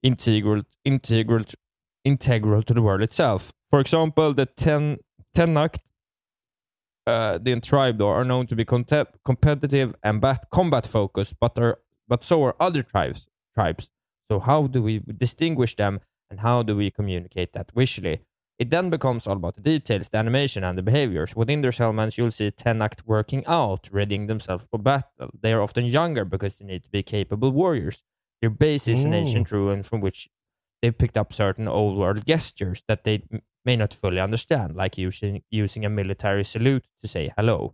integral to the world itself. For example, the Tenact, the tribe are known to be competitive and combat focused, but so are other tribes. So how do we distinguish them, and how do we communicate that visually? It then becomes all about the details, the animation, and the behaviors. Within their settlements, you'll see Tenact working out, readying themselves for battle. They are often younger because they need to be capable warriors. Their base is an ancient ruin from which they've picked up certain old world gestures that they may not fully understand, like using a military salute to say hello.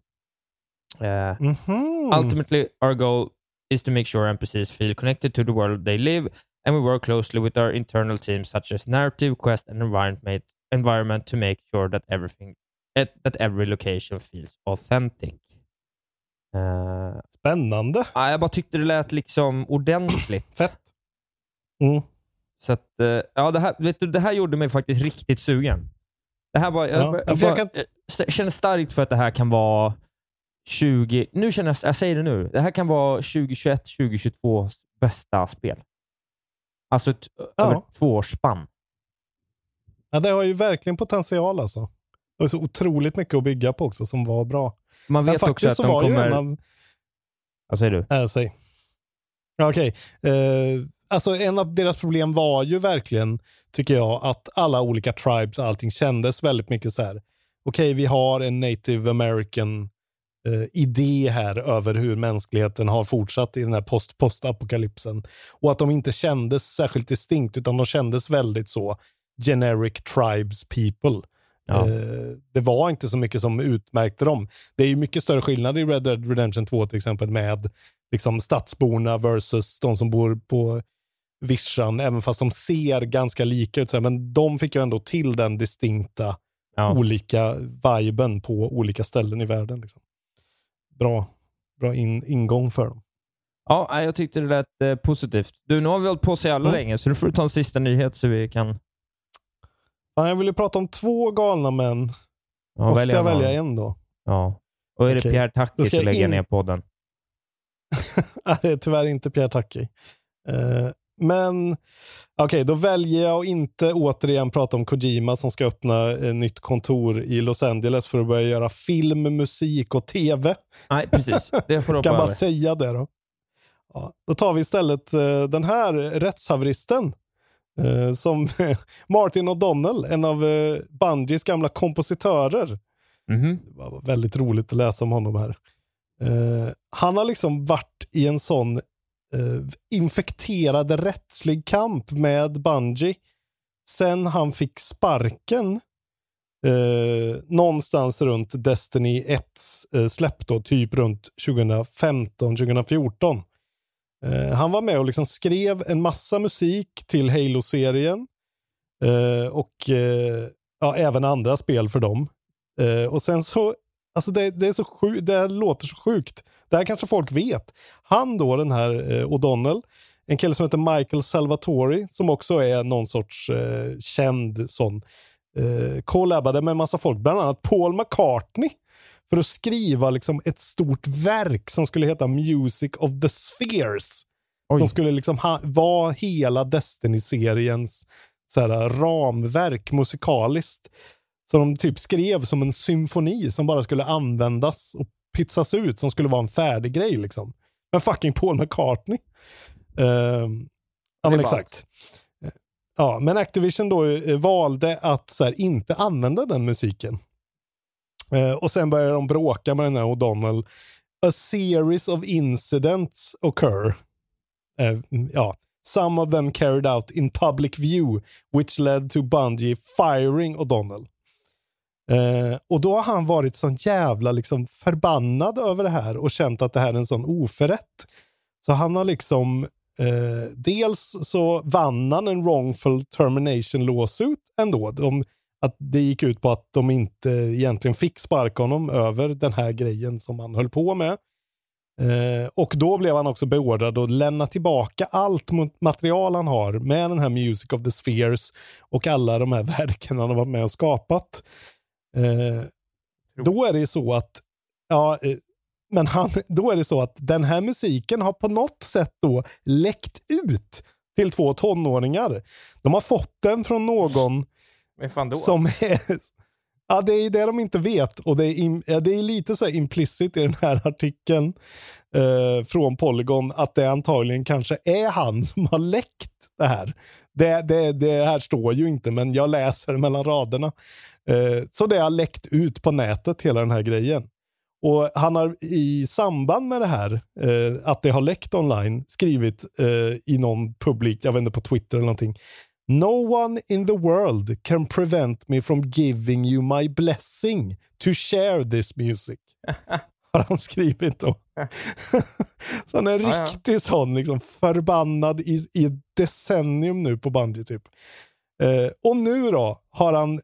Ultimately, our goal is to make sure NPCs feel connected to the world they live, and we work closely with our internal teams such as narrative, quest, and environment to make sure that every location feels authentic. Spännande. Ja, jag bara tyckte det lät liksom ordentligt. Fett. Så att, det här gjorde mig faktiskt riktigt sugen. Det här var, jag känner starkt för att det här kan vara 20... Nu känner jag säger det nu. Det här kan vara 2021-2022 bästa spel. Alltså över 2 års spann. Ja, det har ju verkligen potential alltså. Det är så otroligt mycket att bygga på också som var bra. Man vet också att de kommer... Vad säger du? Säg. Okej. Alltså en av deras problem var ju verkligen, tycker jag, att alla olika tribes och allting kändes väldigt mycket så här. Okej, vi har en Native American idé här över hur mänskligheten har fortsatt i den här postapokalypsen. Och att de inte kändes särskilt distinkt, utan de kändes väldigt så generic tribes people. Ja. Det var inte så mycket som utmärkte dem. Det är ju mycket större skillnad i Red Dead Redemption 2 till exempel med liksom stadsborna versus de som bor på vischan, även fast de ser ganska lika ut. Men de fick ju ändå till den distinkta olika viben på olika ställen i världen. Liksom. Bra ingång för dem. Ja, jag tyckte det lät positivt. Du, nu har vi hållit på sig alla länge, så du får ta en sista nyhet så vi kan... Ja, jag vill ju prata om 2 galna män. Ja, måste jag välja en då? Ja. Och är det Pierre Taki så lägger ner podden? Nej, det är tyvärr inte Pierre Taki. Men okej, då väljer jag att inte återigen prata om Kojima som ska öppna ett nytt kontor i Los Angeles för att börja göra film, musik och tv. Nej, precis. Det får du kan bara säga det då. Ja, då tar vi istället den här rättshaveristen som Martin O'Donnell, en av Bungies gamla kompositörer. Det var väldigt roligt att läsa om honom här. Han har liksom varit i en sån infekterad rättslig kamp med Bungie sen han fick sparken någonstans runt Destiny 1 släpp då, typ runt 2015-2014. Han var med och liksom skrev en massa musik till Halo-serien och även andra spel för dem. Och sen så, alltså det är så sjukt, det låter så sjukt. Det här kanske folk vet. Han då, den här O'Donnell, en kille som heter Michael Salvatori, som också är någon sorts känd sån, kollabade med en massa folk, bland annat Paul McCartney, för att skriva liksom ett stort verk som skulle heta Music of the Spheres. De skulle liksom vara hela Destiny-seriens så här, ramverk musikaliskt. Så de typ skrev som en symfoni som bara skulle användas och pytsas ut, som skulle vara en färdig grej liksom. Men fucking Paul McCartney. Ja, men exakt. Ja, men Activision då valde att så här, inte använda den musiken. Och sen började de bråka med den här O'Donnell. A series of incidents occur. Some of them carried out in public view, which led to Bungie firing O'Donnell. Och då har han varit sån jävla liksom förbannad över det här och känt att det här är en sån oförrätt. Så han har liksom dels så vann han en wrongful termination lawsuit ändå. Att det gick ut på att de inte egentligen fick sparka honom över den här grejen som han höll på med. Och då blev han också beordrad att lämna tillbaka allt material han har med den här Music of the Spheres och alla de här verken han har varit med och skapat. Då är det så att då är det så att den här musiken har på något sätt då läckt ut till 2 tonåringar. De har fått den från någon som är... Ja, det är det de inte vet. Och det är lite så här implicit i den här artikeln från Polygon att det antagligen kanske är han som har läckt det här. Det här står ju inte, men jag läser mellan raderna. Så det har läckt ut på nätet, hela den här grejen. Och han har i samband med det här, att det har läckt online, skrivit i någon publik, jag vet inte, på Twitter eller någonting. No one in the world can prevent me from giving you my blessing to share this music. Har han skrivit då. Så han är riktigt sån liksom förbannad i ett decennium nu på Bungie typ. Och nu då har han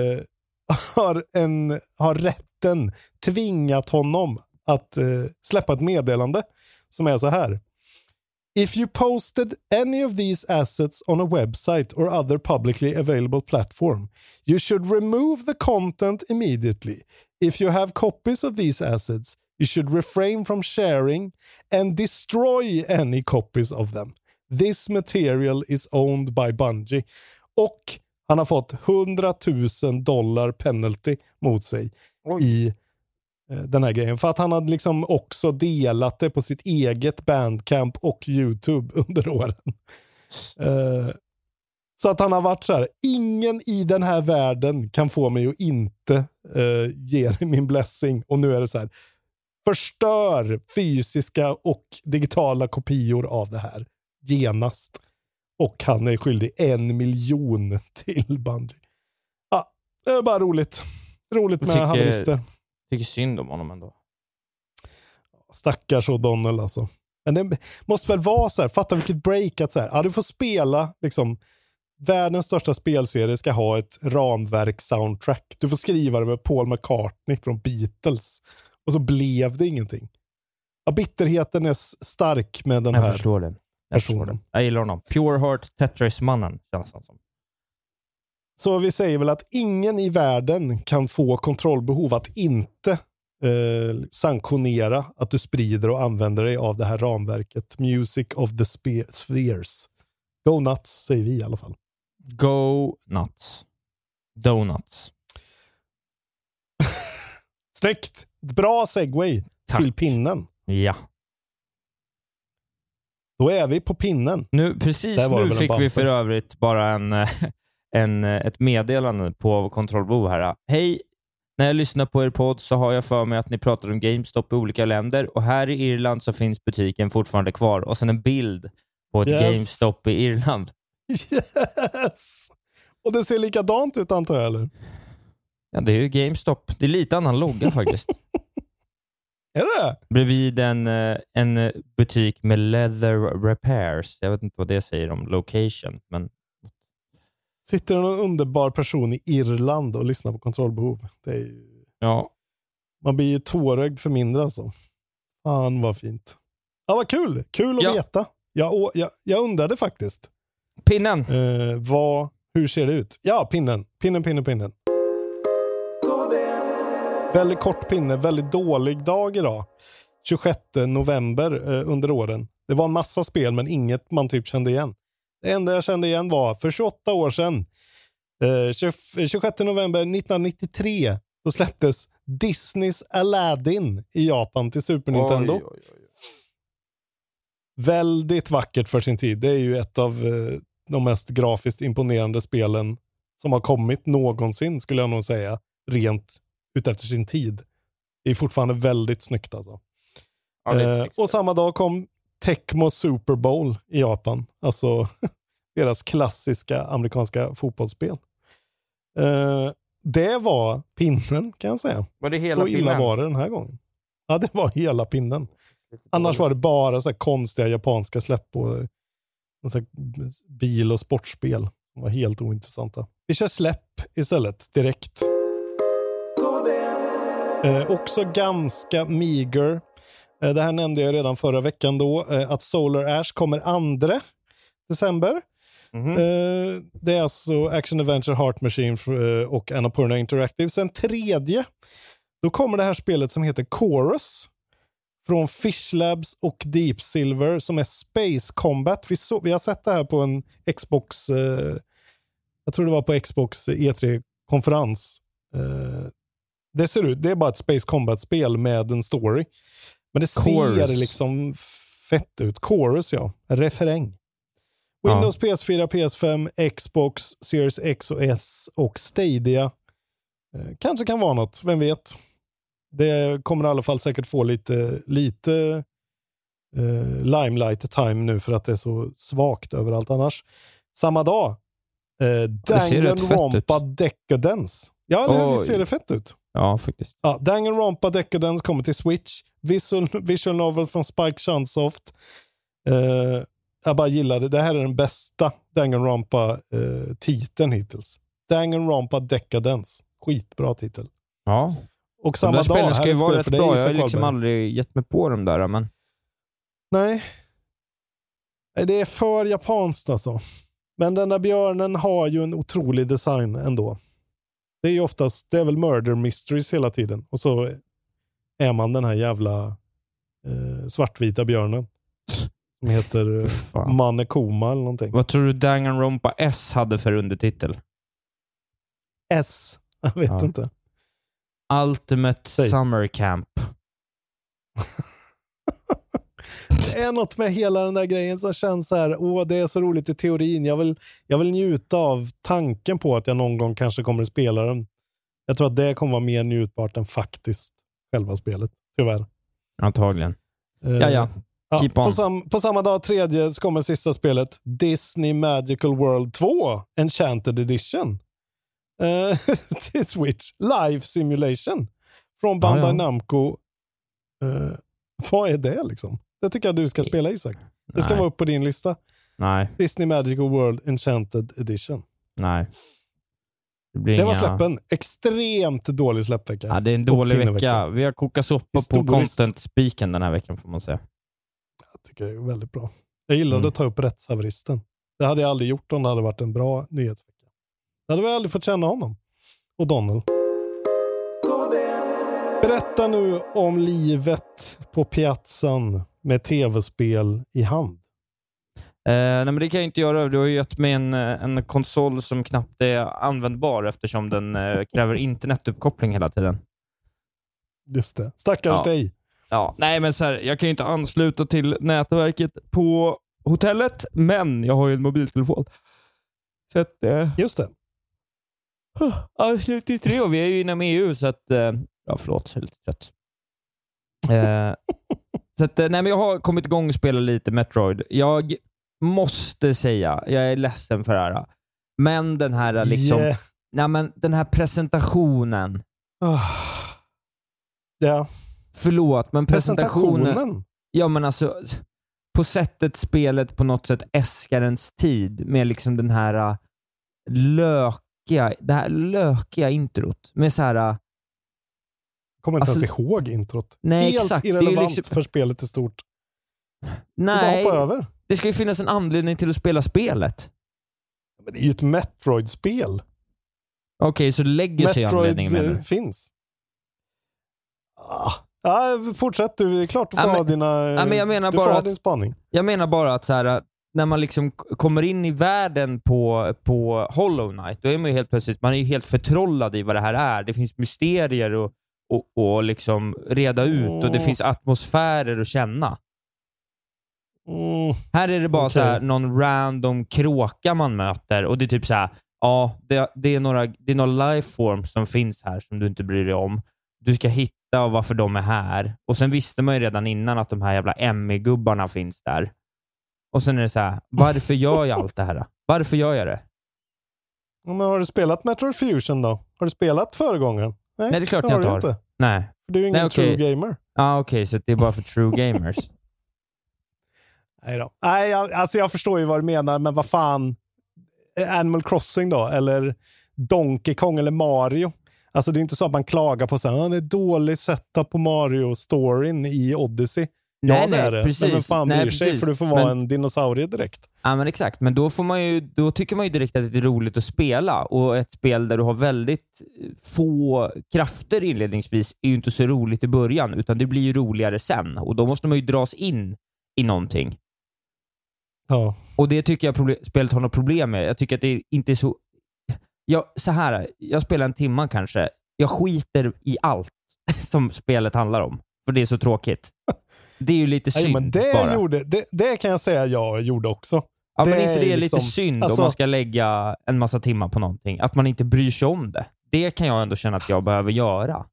har rätten tvingat honom att släppa ett meddelande som är så här. If you posted any of these assets on a website or other publicly available platform, you should remove the content immediately. If you have copies of these assets, you should refrain from sharing and destroy any copies of them. This material is owned by Bungie. Och han har fått $100,000 penalty mot sig i den här grejen. För att han hade liksom också delat det på sitt eget Bandcamp och YouTube under åren. Så att han har varit så här: ingen i den här världen kan få mig att inte ge min blessing. Och nu är det så här: förstör fysiska och digitala kopior av det här genast. Och han är skyldig 1 miljon till Bungie. Ja, det är bara roligt. Roligt med haverister. Tycker synd om honom ändå. Stackars O'Donnell alltså. Men det måste väl vara så här, fatta vilket break att så här, du får spela liksom, världens största spelserie ska ha ett ramverk soundtrack. Du får skriva det med Paul McCartney från Beatles. Och så blev det ingenting. Ja, bitterheten är stark med den här. Jag förstår det. Jag gillar honom. Pure Heart Tetris-mannen känns han som. Så vi säger väl att ingen i världen kan få kontrollbehov att inte sanktionera att du sprider och använder dig av det här ramverket. Music of the Spheres. Go nuts, säger vi i alla fall. Go nuts. Donuts. Snyggt! Bra segway. Tack. Till pinnen. Ja. Då är vi på pinnen. Nu fick vi för övrigt bara ett meddelande på kontrollbehov här. Hej, när jag lyssnar på er podd så har jag för mig att ni pratar om GameStop i olika länder och här i Irland så finns butiken fortfarande kvar och sen en bild på ett GameStop i Irland. Yes! Och det ser likadant ut antar jag, eller? Ja, det är ju GameStop. Det är lite annan logga faktiskt. Är det? Bredvid en butik med leather repairs. Jag vet inte vad det säger om location, men sitter en underbar person i Irland och lyssnar på kontrollbehov. Det är ju... Ja. Man blir ju tårögd för mindre alltså. Fan vad fint. Ja, vad kul. Kul att veta. Jag undrade faktiskt. Pinnen. Hur ser det ut? Ja, pinnen. Pinnen. Väldigt kort pinne. Väldigt dålig dag idag. 26 november under åren. Det var en massa spel men inget man typ kände igen. Det enda jag kände igen var för 28 år sedan. 26 november 1993 då släpptes Disneys Aladdin i Japan till Super Nintendo. Oj. Väldigt vackert för sin tid. Det är ju ett av de mest grafiskt imponerande spelen som har kommit någonsin, skulle jag nog säga. Rent utefter sin tid. Det är fortfarande väldigt snyggt alltså. Ja, och samma dag kom Tecmo Super Bowl i Japan. Alltså deras klassiska amerikanska fotbollsspel. Det var pinnen, kan jag säga. Var det hela så illa pinnen? var det den här gången. Ja, det var hela pinnen. Annars var det bara så här konstiga japanska släpp på så här bil- och sportspel. De var helt ointressanta. Vi kör släpp istället, direkt. Också ganska meager. Det här nämnde jag redan förra veckan då. Att Solar Ash kommer 2 december. Det är alltså Action Adventure Heart Machine och Annapurna Interactive. Sen 3, då kommer det här spelet som heter Chorus från Fish Labs och Deep Silver som är Space Combat. Vi har sett det här på en Xbox, jag tror det var på Xbox E3-konferens. Det ser ut, det är bara ett Space Combat-spel med en story. Men det ser liksom fett ut. Chorus, ja. Refräng. Windows, PS4, PS5, Xbox, Series X och S och Stadia. Kanske kan vara något, vem vet. Det kommer i alla fall säkert få lite limelight time nu för att det är så svagt överallt annars. Samma dag, Danganronpa Decadence. Ja, visst ser det fett ut. Ja, faktiskt. Ja, Danganronpa Decadence kommer till Switch. Visual novel från Spike Chunsoft. Jag bara gillar det. Det här är den bästa Danganronpa-titeln hittills. Danganronpa Decadence. Skitbra titel. Ja. Och samma dag här ska ju vara rätt för dig, bra. Jag Isak har liksom Karlberg. aldrig gett mig på dem där, men... Nej. Det är för japanskt alltså. Men den där björnen har ju en otrolig design ändå. Det är ju oftast, det är väl murder mysteries hela tiden. Och så är man den här jävla svartvita björnen. Som heter Manekoma eller någonting. Vad tror du Danganronpa S hade för undertitel? S? Jag vet inte. Ultimate Summer Camp. Det är något med hela den där grejen som känns så här, det är så roligt i teorin. Jag vill njuta av tanken på att jag någon gång kanske kommer att spela den. Jag tror att det kommer vara mer njutbart än faktiskt själva spelet, tyvärr. Antagligen. Ja. Keep on. På samma dag, 3, så kommer sista spelet, Disney Magical World 2 Enchanted Edition. Till Switch. Live Simulation. Från Bandai Namco. Vad är det liksom? Det tycker jag du ska spela, Isak. Det ska vara upp på din lista. Nej. Disney Magical World Enchanted Edition. Nej. Det var släppen. Extremt dålig släppvecka. Ja, det är en dålig vecka. Vi har kokat soppa på content-spiken den här veckan, får man säga. Jag tycker det är väldigt bra. Jag gillade att ta upp rättshaveristen. Det hade jag aldrig gjort om det hade varit en bra nyhetsvecka. Det hade vi aldrig fått känna honom. Och Donald. Berätta nu om livet på piazzan med tv-spel i hand. Nej, men det kan jag inte göra. Du har ju gett mig en konsol som knappt är användbar eftersom den kräver internetuppkoppling hela tiden. Just det. Stackars dig. Ja, nej men så här, jag kan ju inte ansluta till nätverket på hotellet, men jag har ju en mobiltelefon. Så att... Just det. Anslut till 3 och vi är ju inom EU så att... Ja, förlåt, jag är lite trött. Så att, nej, men jag har kommit igång och spelat lite Metroid. Jag måste säga, jag är ledsen för det här. Men den här liksom... Nej, men den här presentationen. Ja. Förlåt, men presentationen... Ja, men alltså... På sättet spelet på något sätt äskar ens tid med liksom den här det här lökiga introt. Med så här... Kommer inte ens ihåg introt. Nej, helt exakt. irrelevant det är liksom... för spelet är stort. Nej, över. Det ska ju finnas en anledning till att spela spelet. Men det är ju ett Metroid-spel. Okej, så lägger sig anledningen med Metroid finns. Fortsätt du. Det är klart du får ha dina... men jag menar du bara får ha att, din spaning. Jag menar bara att så här, när man liksom kommer in i världen på Hollow Knight, då är man ju helt plötsligt, man är ju helt förtrollad i vad det här är. Det finns mysterier och liksom reda ut och det finns atmosfärer att känna. Här är det bara så här, någon random kråka man möter och det är typ så här, det är några lifeforms som finns här som du inte bryr dig om. Du ska hitta av varför de är här. Och sen visste man ju redan innan att de här jävla Emmy-gubbarna finns där. Och sen är det så här, varför gör jag allt det här? Varför gör jag det? Men har du spelat Metroid Fusion då? Har du spelat föregångaren? Nej, det är klart jag inte har. Inte. Nej. Du är ju ingen true gamer. Okej, så det är bara för true gamers. Nej då. Nej, jag förstår ju vad du menar, men vad fan, Animal Crossing då? Eller Donkey Kong eller Mario? Alltså det är inte så att man klagar på så här, det är dålig setup på Mario-storyn i Odyssey. Nej, det är det. Precis. Men vem fan bryr sig, för du får vara en dinosaurie direkt. Ja, men exakt. Men då tycker man ju direkt att det är roligt att spela. Och ett spel där du har väldigt få krafter inledningsvis är ju inte så roligt i början, utan det blir ju roligare sen. Och då måste man ju dras in i någonting. Ja. Och det tycker jag spelet har något problem med. Jag tycker att det inte är så... Jag spelar en timma kanske. Jag skiter i allt som spelet handlar om. För det är så tråkigt. Det är ju lite synd. Men det kan jag säga jag gjorde också. Ja, men inte det är lite synd om man ska lägga en massa timmar på någonting. Att man inte bryr sig om det. Det kan jag ändå känna att jag behöver göra.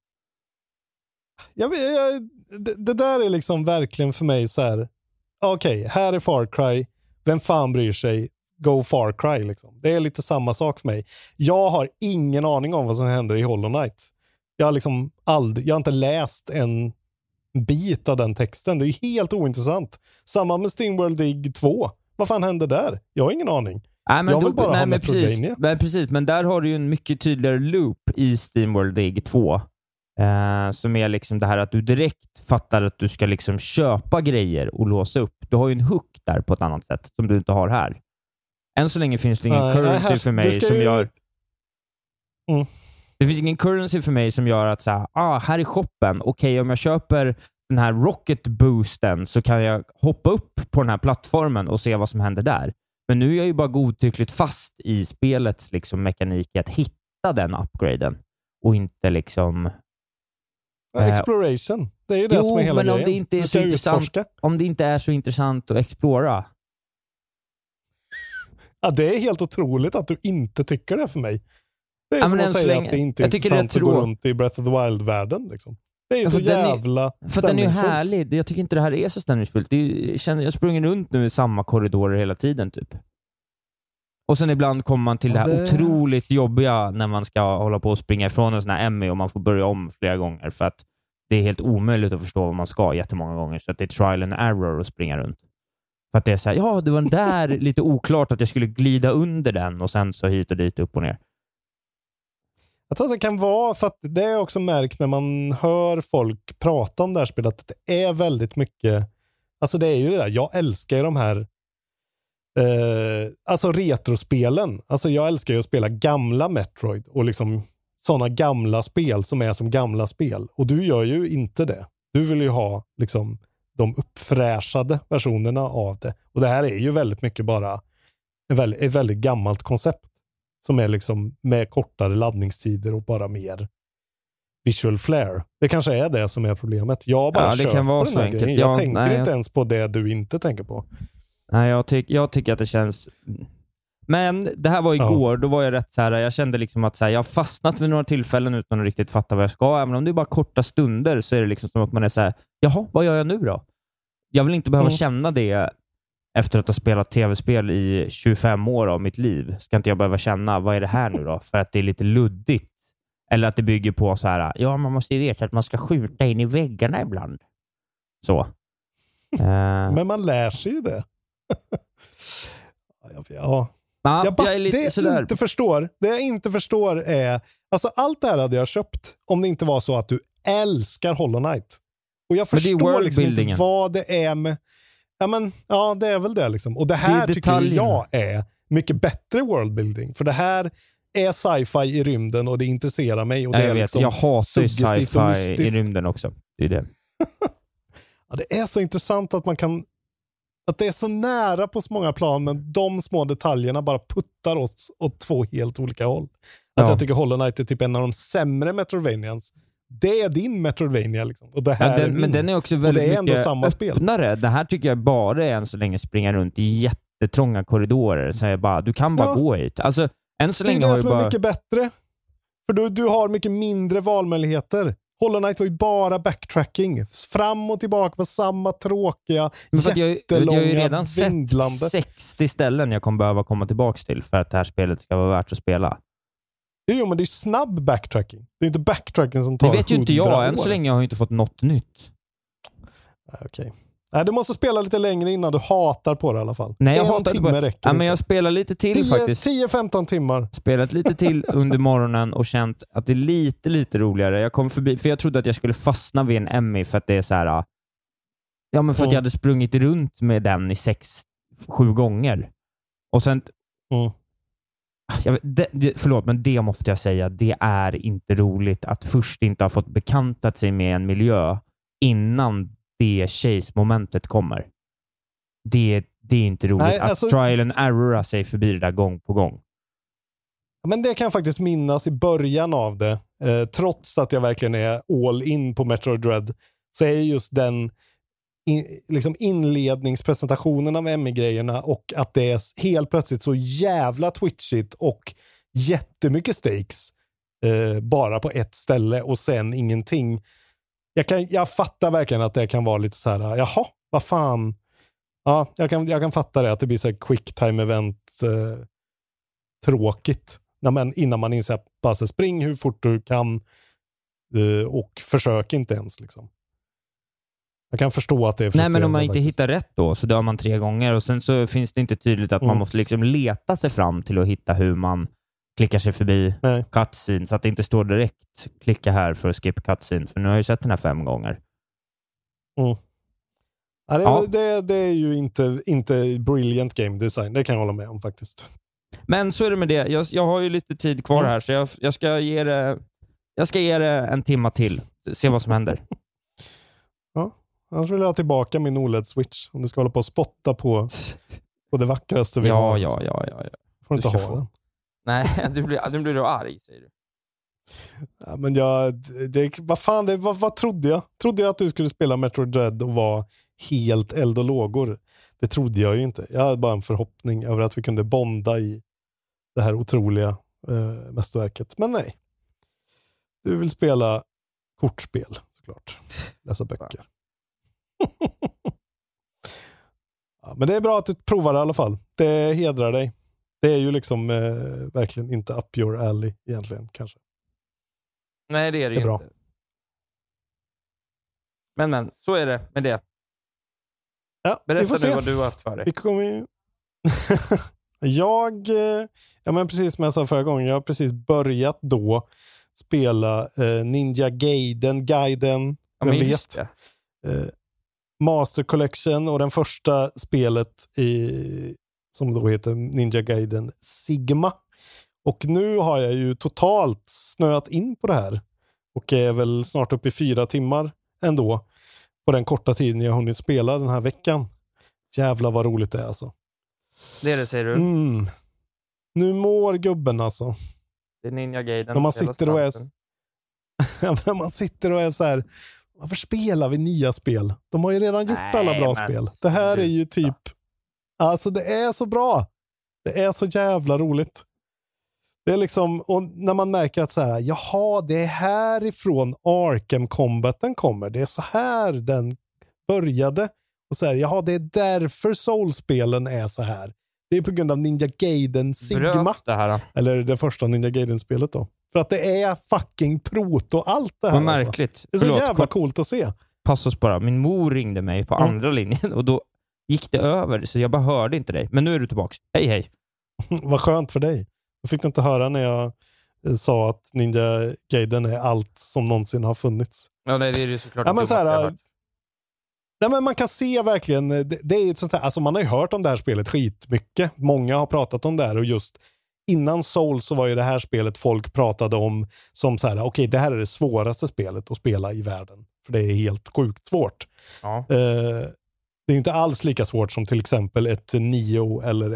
Det där är liksom verkligen för mig så här. Okej, här är Far Cry. Vem fan bryr sig? Go Far Cry liksom. Det är lite samma sak för mig. Jag har ingen aning om vad som händer i Hollow Knight. Jag har liksom jag har inte läst en bit av den texten. Det är ju helt ointressant. Samma med SteamWorld Dig 2. Vad fan hände där? Jag har ingen aning. Nej, men jag vill bara ha Metroidvania. Precis, men där har du ju en mycket tydligare loop i SteamWorld Dig 2. Som är liksom det här att du direkt fattar att du ska liksom köpa grejer och låsa upp. Du har ju en hook där på ett annat sätt som du inte har här. Än så länge finns det ingen currency för mig som gör... Det finns ingen currency för mig som gör att så här är shoppen. Okej, om jag köper den här rocket boosten så kan jag hoppa upp på den här plattformen och se vad som händer där. Men nu är jag ju bara godtyckligt fast i spelets liksom mekanik att hitta den upgraden och inte liksom... Exploration. Det är ju det som är hela grejen. Men om det inte är så intressant, om det inte är så intressant att explora. Ja, det är helt otroligt att du inte tycker det för mig. Det är som att säga att det inte är intressant att gå runt i Breath of the Wild-världen. Liksom. Det är så jävla för den är ju härlig. Jag tycker inte det här är så stämningsfullt. Jag springer runt nu i samma korridorer hela tiden typ. Och sen ibland kommer man till det här otroligt jobbiga när man ska hålla på och springa ifrån en sån här Emmy och man får börja om flera gånger för att det är helt omöjligt att förstå vad man ska jättemånga gånger. Så att det är trial and error att springa runt. För att det är så här, det var den där lite oklart att jag skulle glida under den och sen så hit och dit, upp och ner. Jag tror att det kan vara, för att det är också märkt när man hör folk prata om det här spelet, att det är väldigt mycket, alltså det är ju det där, jag älskar ju de här alltså retrospelen, alltså jag älskar ju att spela gamla Metroid och liksom sådana gamla spel som är som gamla spel, och du gör ju inte det. Du vill ju ha liksom de uppfräschade versionerna av det, och det här är ju väldigt mycket bara ett väldigt gammalt koncept som är liksom med kortare laddningstider och bara mer visual flair. Det kanske är det som är problemet. Jag bara det kan vara så enkelt. Jag tänker inte ens på det du inte tänker på. Nej, jag tycker att det känns... Men det här var igår, då var jag rätt så här, jag kände liksom att så här, jag har fastnat vid några tillfällen utan att riktigt fatta vad jag ska. Även om det är bara korta stunder så är det liksom som att man är så här, jaha, vad gör jag nu då? Jag vill inte behöva känna det efter att ha spelat tv-spel i 25 år av mitt liv. Ska inte jag behöva känna, vad är det här nu då? För att det är lite luddigt. Eller att det bygger på så här, ja, man måste ju veta att man ska skjuta in i väggarna ibland. Så. Men man lär sig ju det. Det jag inte förstår är, alltså allt det här hade jag köpt om det inte var så att du älskar Hollow Knight. Och jag förstår liksom inte vad det är med... Ja, det är väl det liksom. Och det här tycker jag är mycket bättre worldbuilding. För det här är sci-fi i rymden och det intresserar mig. Och det är liksom jag hatar sci-fi i rymden också. Det är det. Ja, det är så intressant att man kan... Att det är så nära på så många plan, men de små detaljerna bara puttar oss åt två helt olika håll. Att jag tycker Hollow Knight är typ en av de sämre Metroidvanians. Det är din Metroidvania liksom. Och det här men den är också väldigt mycket ändå samma öppnare. Det här tycker jag bara är än så länge springa runt i jättetrånga korridorer. Så jag bara, du kan bara gå hit. Alltså, än så länge det är har det som är mycket bättre. För du har mycket mindre valmöjligheter. Hollow Knight var ju bara backtracking. Fram och tillbaka på samma tråkiga, jättelånga, jag har ju redan vindlande. sett 60 ställen jag kommer behöva komma tillbaka till för att det här spelet ska vara värt att spela. Jo, men det är snabb backtracking. Det är inte backtracking som tar 100 år. Det vet ju inte jag. Än så länge har jag inte fått något nytt. Okej. Nej, du måste spela lite längre innan du hatar på det i alla fall. Nej, jag en hatar timme bara. räcker Ja, inte. men jag spelar lite till faktiskt. 10-15 timmar. Spelat lite till under morgonen och känt att det är lite roligare. Jag kom förbi, för jag trodde att jag skulle fastna vid en Emmy för att det är så här. Ja, men för att jag hade sprungit runt med den i 6-7 gånger. Och sen förlåt, men det måste jag säga, det är inte roligt att först inte ha fått bekantat sig med en miljö innan det chase-momentet kommer. Det är inte roligt. Nej, alltså, att trial and errora sig förbi det där gång på gång. Men det kan jag faktiskt minnas i början av det. Trots att jag verkligen är all in på Metroid Dread, så är just den liksom inledningspresentationen av Emmy-grejerna och att det är helt plötsligt så jävla twitchigt och jättemycket stakes bara på ett ställe och sen ingenting. Jag fattar verkligen att det kan vara lite så här, jaha, vad fan. Ja, jag kan fatta det, att det blir så här quick time event tråkigt. Innan man inser att bara så spring hur fort du kan och försök inte ens liksom. Jag kan förstå att det är frustrerande. Nej, men om man inte faktiskt hittar rätt då så dör man 3 gånger och sen så finns det inte tydligt att man måste liksom leta sig fram till att hitta hur man klickar sig förbi cutscene, så att det inte står direkt klicka här för att skip cutscene, för nu har jag ju sett den här 5 gånger. Ja, det är ju inte brilliant game design, det kan jag hålla med om faktiskt. Men så är det med det. Jag har ju lite tid kvar här, så jag ska ge det en timma till. Se vad som händer. Ja, annars vill jag ha tillbaka min OLED-switch. Om du ska hålla på och spotta på det vackraste vi har. Ja. Får inte ha den. Nej, du blir då arg, säger du. Ja, men vad trodde jag? Trodde jag att du skulle spela Metroid Dread och vara helt eld och lågor? Det trodde jag ju inte. Jag hade bara en förhoppning över att vi kunde bonda i det här otroliga mästerverket. Men nej. Du vill spela kortspel, såklart. Läsa böcker. Ja, men det är bra att du provar det i alla fall. Det hedrar dig. Det är ju liksom verkligen inte up your alley egentligen, kanske. Nej, det är det ju inte. Men, så är det med det. Ja, berätta nu vad du har haft för dig. Vi kommer ju... men precis som jag sa förra gången, jag har precis börjat då spela Ninja Gaiden, vem vet? Master Collection och den första spelet som då heter Ninja Gaiden Sigma. Och nu har jag ju totalt snöat in på det här och är väl snart uppe i 4 timmar ändå på den korta tiden jag har hunnit spela den här veckan. Jävlar vad roligt det är alltså. Det säger du. Nu mår gubben alltså. Det är Ninja Gaiden. När man sitter och är så här, varför spelar vi nya spel? De har ju redan gjort alla bra spel. Det här är ju typ, alltså det är så bra. Det är så jävla roligt. Det är liksom, och när man märker att så här, jaha, det är härifrån Arkham Combaten kommer. Det är så här den började. Och så här, jaha, det är därför Soul-spelen är så här. Det är på grund av Ninja Gaiden Sigma. Det här, då. Eller det första Ninja Gaiden-spelet då. För att det är fucking proto allt det här. Vad märkligt. Alltså. Det är så jävla coolt att se. Passos bara. Min mor ringde mig på andra linjen och då gick det över. Så jag bara hörde inte dig. Men nu är du tillbaka. Hej. Vad skönt för dig. Jag fick inte höra när jag sa att Ninja Gaiden är allt som någonsin har funnits. Ja, nej, det är ju såklart. Ja, men så här, men man kan se verkligen, det är sånt här, alltså man har ju hört om det här spelet skitmycket. Många har pratat om det här och just innan Soul så var ju det här spelet folk pratade om som så här, okej, det här är det svåraste spelet att spela i världen. För det är helt sjukt svårt. Ja. Det är ju inte alls lika svårt som till exempel ett Nioh eller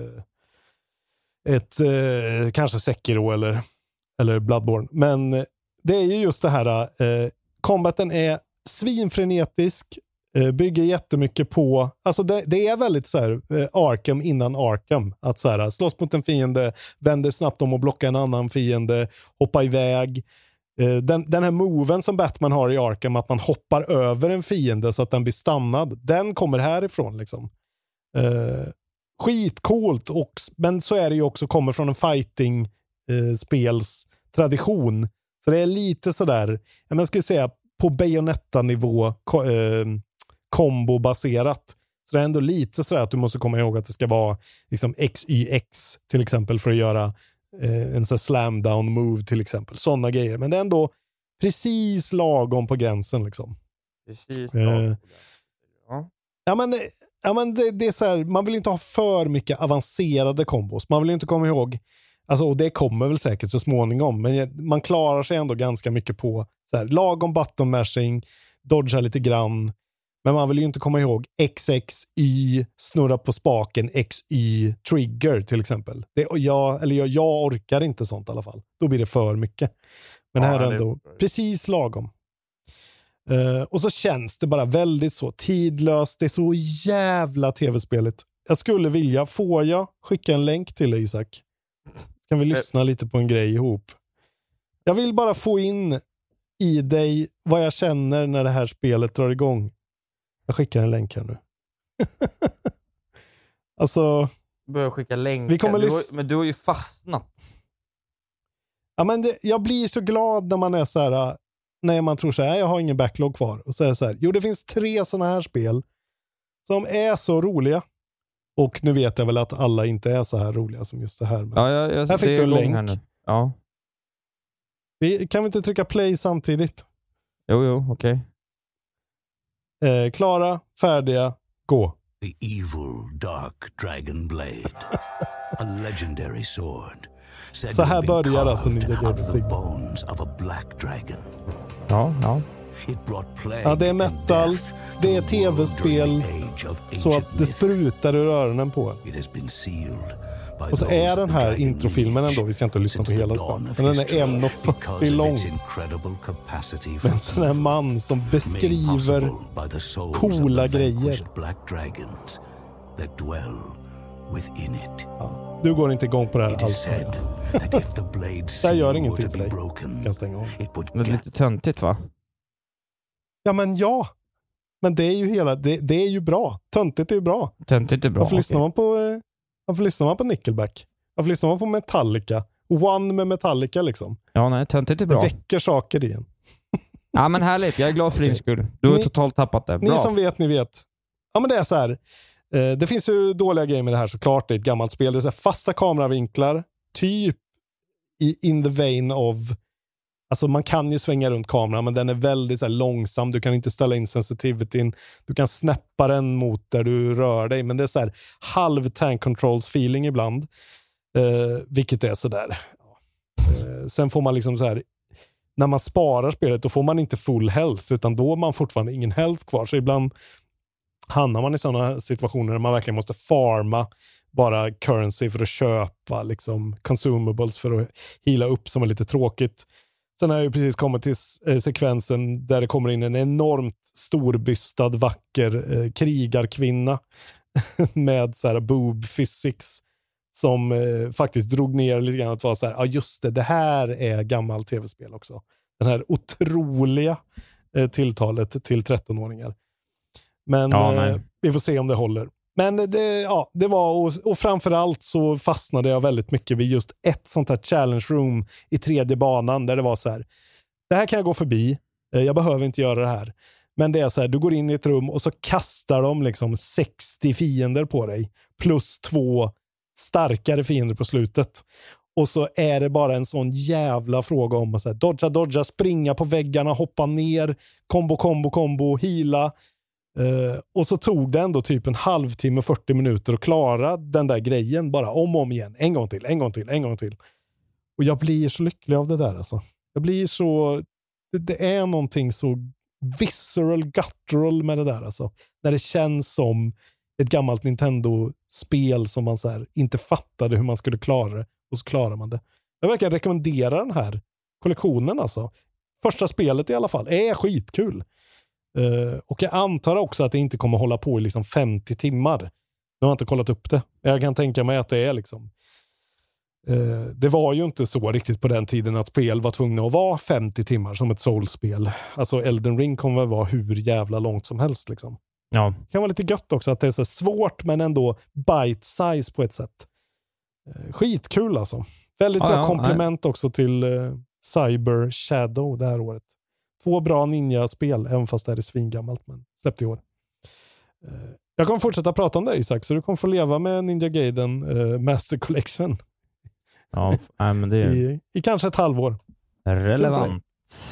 ett kanske Sekiro eller Bloodborne. Men det är ju just det här, combaten är svinfrenetisk, bygger jättemycket på, alltså det är väldigt så här Arkham innan Arkham, att så här slåss mot en fiende, vänder snabbt om och blockar en annan fiende, hoppa iväg, Den här moven som Batman har i Arkham, att man hoppar över en fiende så att den blir stannad, den kommer härifrån liksom. Skitcoolt, men så är det ju också, kommer från en fighting spels tradition. Så det är lite sådär, jag skulle säga på Bayonetta-nivå kombo-baserat. Så det är ändå lite sådär att du måste komma ihåg att det ska vara liksom XYX till exempel för att göra en sån slam down move till exempel. Sådana grejer. Men det är ändå precis lagom på gränsen liksom. Precis lagom. Ja, men det är så här, man vill inte ha för mycket avancerade kombos. Man vill inte komma ihåg, alltså, och det kommer väl säkert så småningom, men man klarar sig ändå ganska mycket på så här, lagom button mashing, dodga lite grann, men man vill ju inte komma ihåg XXY, snurra på spaken, XY trigger till exempel. Jag orkar inte sånt i alla fall. Då blir det för mycket. Men här är ändå precis lagom. Och så känns det bara väldigt så tidlöst. Det är så jävla tv-spelet. Jag skulle vilja, får jag skicka en länk till dig, Isak? Kan vi lyssna lite på en grej ihop? Jag vill bara få in i dig vad jag känner när det här spelet drar igång. Jag skickar en länk här nu. Alltså, börjar skicka länkar. Men du har ju fastnat. Ja, men jag blir så glad när man är så här, när man tror så här, jag har ingen backlog kvar. Och så är det så här, jo, det finns 3 sådana här spel som är så roliga. Och nu vet jag väl att alla inte är så här roliga som just det här. Men här fick du en länk. Här nu. Ja. Kan vi inte trycka play samtidigt? Jo, okej. Klara, färdiga, gå. The evil dark dragon blade. A legendary sword. Så här börjar alltså Ninja Gaiden bones of a black dragon. Ja. Ja, det är metal, det är tv-spel, så att det sprutar ur öronen på. Och så är den här introfilmen ändå, vi ska inte lyssna på hela spelet, men den är 1,40 lång. Men en sån här man som beskriver coola grejer. Ja, du går inte igång på det här alls. Det gör ingenting för dig. Kan stänga av. Det är lite töntigt, va? Ja, men ja. Men det är ju det är ju bra. Töntigt är ju bra. Töntigt är bra. Varför lyssnar man på Nickelback? Varför lyssnar man på Metallica? One med Metallica liksom. Ja, nej, töntigt är bra. Det väcker saker igen. Ja, men härligt. Jag är glad för din skull. Du har totalt tappat det. Bra. Ni som vet, ni vet. Ja, men det är så här. Det finns ju dåliga grejer med det här såklart. Det är ett gammalt spel. Det är så här fasta kameravinklar. Typ in the vein of... Alltså man kan ju svänga runt kameran, men den är väldigt så här långsam. Du kan inte ställa in sensitivityn. Du kan snäppa den mot där du rör dig. Men det är så här halv tank controls feeling ibland. Vilket är så där. Sen får man liksom så här... När man sparar spelet, då får man inte full health. Utan då har man fortfarande ingen health kvar. Så ibland hamnar man i sådana situationer där man verkligen måste farma bara currency för att köpa liksom consumables för att heala upp, som är lite tråkigt. Sen har jag ju precis kommit till sekvensen där det kommer in en enormt storbystad, vacker krigarkvinna med så här boob physics som faktiskt drog ner lite grann att vara så här, ja just det här är gammal tv-spel också. Den här otroliga tilltalet till 13-åringar. Men vi får se om det håller. Men det var, och framförallt så fastnade jag väldigt mycket vid just ett sånt här challenge room i 3D banan där det var så här, det här kan jag gå förbi, jag behöver inte göra det här. Men det är så här, du går in i ett rum och så kastar de liksom 60 fiender på dig plus 2 starkare fiender på slutet. Och så är det bara en sån jävla fråga om att så här, dodga, springa på väggarna, hoppa ner, kombo, heala. Och så tog det ändå typ en halvtimme, 40 minuter att klara den där grejen bara om och om igen. En gång till. Och jag blir så lycklig av det där alltså. Jag blir så... Det är någonting så visceral, guttural med det där alltså. När det känns som ett gammalt Nintendo-spel som man så här inte fattade hur man skulle klara det. Och så klarar man det. Jag verkar rekommendera den här kollektionen alltså. Första spelet i alla fall är skitkul. Och jag antar också att det inte kommer hålla på i liksom 50 timmar. Nu har jag inte kollat upp det. Jag kan tänka mig att det är liksom Det var ju inte så riktigt på den tiden att spel var tvungna att vara 50 timmar som ett Souls-spel. Alltså Elden Ring kommer vara hur jävla långt som helst liksom. Ja. Det kan vara lite gött också att det är så svårt men ändå bite size på ett sätt. Skitkul alltså. Väldigt bra komplement också till Cyber Shadow det här året. 2 bra ninja-spel, även fast det är svingammalt, men släppt i år. Jag kommer fortsätta prata om det, Isak, så du kommer få leva med Ninja Gaiden Master Collection. Ja, men det är i kanske ett halvår. Relevant.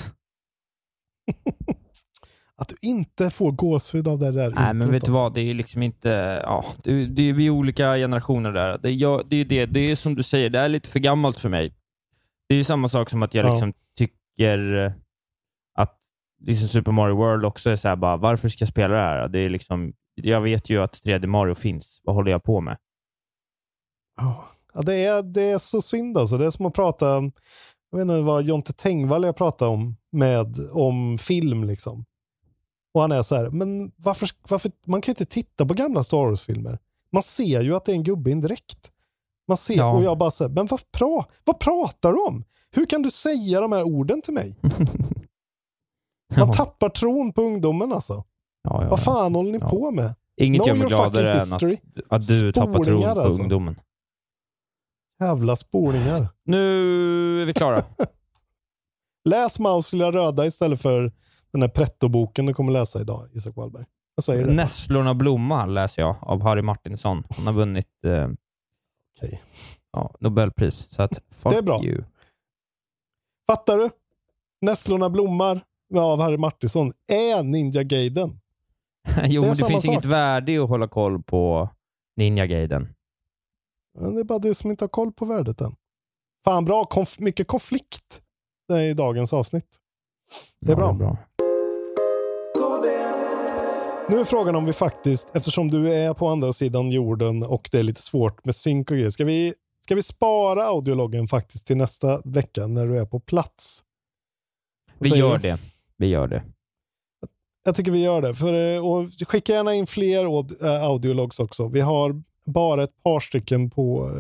Att du inte får gåshud av det där. Nej, men vet du vad? Det är liksom inte... Ja, det är vi olika generationer där. Det är som du säger, det är lite för gammalt för mig. Det är ju samma sak som att jag liksom tycker att liksom Super Mario World också är så här bara, varför ska jag spela det här? Det är liksom, jag vet ju att 3D Mario finns. Vad håller jag på med? Ja, det är så synd alltså. Det är som att prata, jag vet inte vad Jonte Tengvall jag pratade om film liksom. Och han är så här, men varför man kan ju inte titta på gamla Star Wars-filmer. Man ser ju att det är en gubbe indirekt. Man ser, och jag bara säger, men vad pratar du om? Hur kan du säga de här orden till mig? Man tappar tron på ungdomen alltså. Vad fan håller ni på med? Inget gör mig gladare än att du tappar tron på alltså. Ungdomen. Jävla spolingar. Nu är vi klara. Läs Maus lilla röda istället för den här Pretto-boken du kommer läsa idag, Isak Wallberg. Vad säger du? Nässlorna blomma läser jag av Harry Martinsson. Han har vunnit Nobelpris. Så att, fuck det är bra. You. Fattar du? Nässlorna blommar av Harry Martinsson är Ninja Gaiden. Jo, men det finns inget värde i att hålla koll på Ninja Gaiden. Men det är bara du som inte har koll på värdet än. Fan bra, mycket konflikt i dagens avsnitt. Det är bra. Nu är frågan om vi faktiskt, eftersom du är på andra sidan jorden och det är lite svårt med synk och grejer, ska vi spara audiologgen faktiskt till nästa vecka när du är på plats? Vi gör det. Jag tycker vi gör det. Och skicka gärna in fler audiologs också. Vi har bara ett par stycken på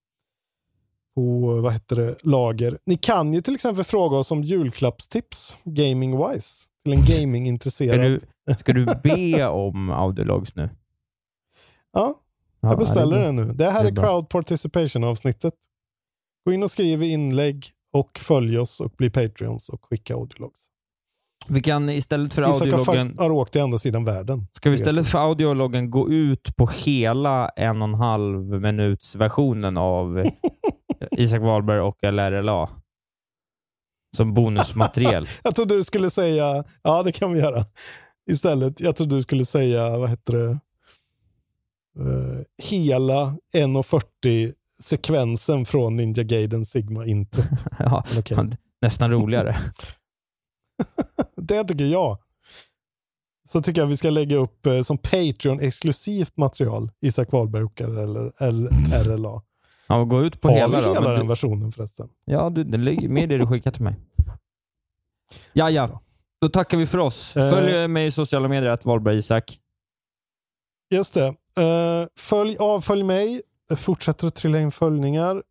lager. Ni kan ju till exempel fråga oss om julklappstips gaming-wise till en gaming-intresserad. Ska du be om audiologs nu? Ja, jag beställer det nu. Det här är crowd participation-avsnittet. Gå in och skriv inlägg och följ oss och bli Patreons och skicka audiologs. Vi kan istället för audiologgen... har åkt till andra sidan världen. Ska vi istället för audiologgen gå ut på hela 1,5 minuts versionen av Isak Wallberg och LRLA som bonusmaterial? Jag trodde du skulle säga, ja det kan vi göra. Istället, jag trodde du skulle säga, hela 1:40 sekvensen från Ninja Gaiden Sigma introt. Ja, okay. Nästan roligare. Det tycker jag. Så tycker jag vi ska lägga upp som Patreon-exklusivt material Isak Wallberg eller RLA. Ja, gå ut på hela den versionen förresten. Ja, det ligger med det du skickar till mig. Ja. Då tackar vi för oss. Följ mig i sociala medier att Wallberg Isak. Just det. Följ mig. Fortsätter att trilla in följningar.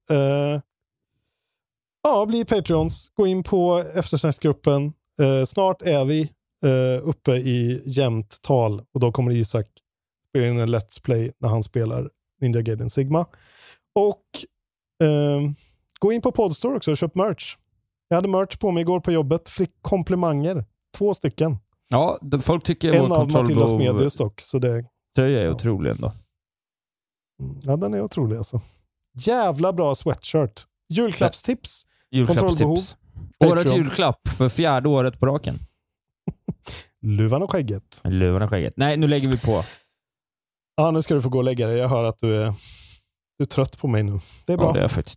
Bli Patreons. Gå in på eftersnacksgruppen. Snart är vi uppe i jämnt tal och då kommer Isak spela in en Let's Play när han spelar Ninja Gaiden Sigma. Och gå in på Podstore också och köp merch. Jag hade merch på mig igår på jobbet. Fick komplimanger. 2 stycken. Ja, folk tycker en av Matildas Medius dock. Så det tröja är otrolig ändå. Ja, den är otrolig alltså. Jävla bra sweatshirt. Julklappstips. Kontrollbehov. Årets julklapp för 4:e året på raken. Luvan och skägget. Nej, nu lägger vi på. Ja, nu ska du få gå och lägga dig. Jag hör att du är trött på mig nu. Det är bra. Ja, det är faktiskt.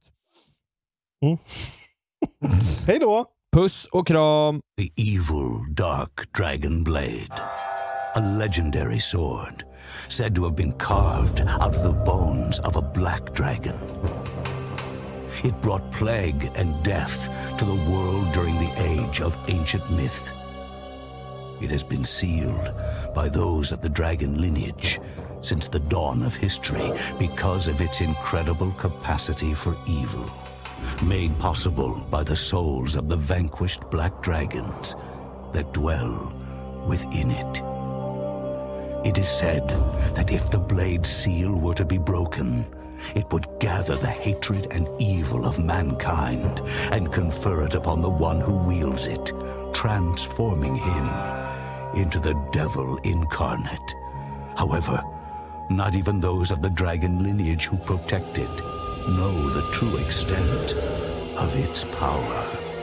Hej då! Puss och kram! The evil dark dragon blade. A legendary sword said to have been carved out of the bones of a black dragon. It brought plague and death to the world during the age of ancient myth. It has been sealed by those of the dragon lineage since the dawn of history because of its incredible capacity for evil, made possible by the souls of the vanquished black dragons that dwell within it. It is said that if the blade seal were to be broken, it would gather the hatred and evil of mankind and confer it upon the one who wields it, transforming him into the devil incarnate. However, not even those of the dragon lineage who protect it know the true extent of its power.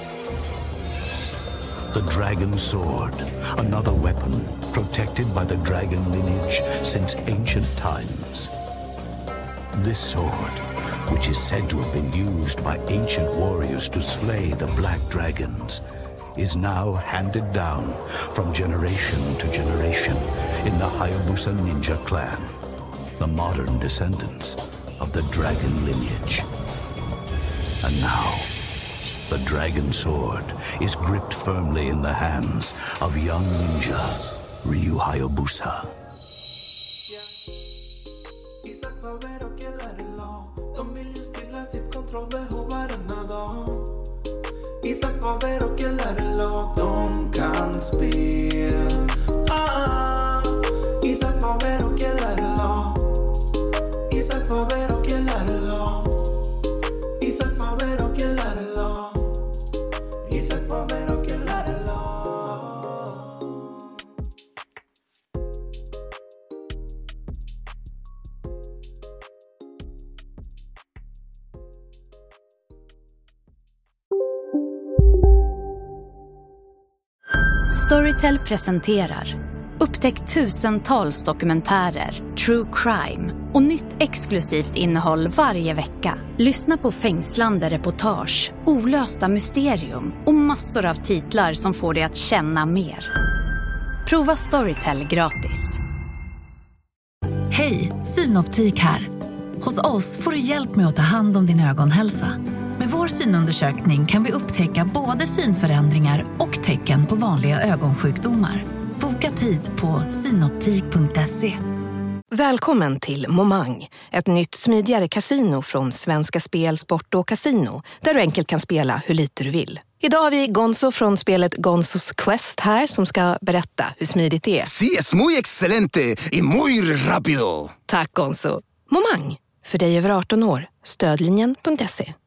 The dragon sword, another weapon protected by the dragon lineage since ancient times. This sword, which is said to have been used by ancient warriors to slay the black dragons, is now handed down from generation to generation in the Hayabusa ninja clan, the modern descendants of the dragon lineage. And now, the dragon sword is gripped firmly in the hands of young ninja Ryu Hayabusa. Isak Faber och LRLA, de vill ju stilla sitt kontrollbehov varenda dag. Isak Faber och LRLA, de kan spel. Isak Faber och LRLA, Isak Faber och LRLA, Isak Faber och LRLA, Isak Faber och LRLA. Storytel presenterar upptäck tusentals dokumentärer, true crime och nytt exklusivt innehåll varje vecka. Lyssna på fängslande reportage, olösta mysterium och massor av titlar som får dig att känna mer. Prova Storytel gratis. Hej, Synoptik här. Hos oss får du hjälp med att ta hand om din ögonhälsa. Med vår synundersökning kan vi upptäcka både synförändringar och tecken på vanliga ögonsjukdomar. Boka tid på synoptik.se. Välkommen till Momang, ett nytt smidigare kasino från Svenska Spel, Sport och Casino, där du enkelt kan spela hur lite du vill. Idag har vi Gonzo från spelet Gonzos Quest här som ska berätta hur smidigt det är. Sí, es muy excelente y muy rápido. Tack Gonzo. Momang, för dig över 18 år. Stödlinjen.se.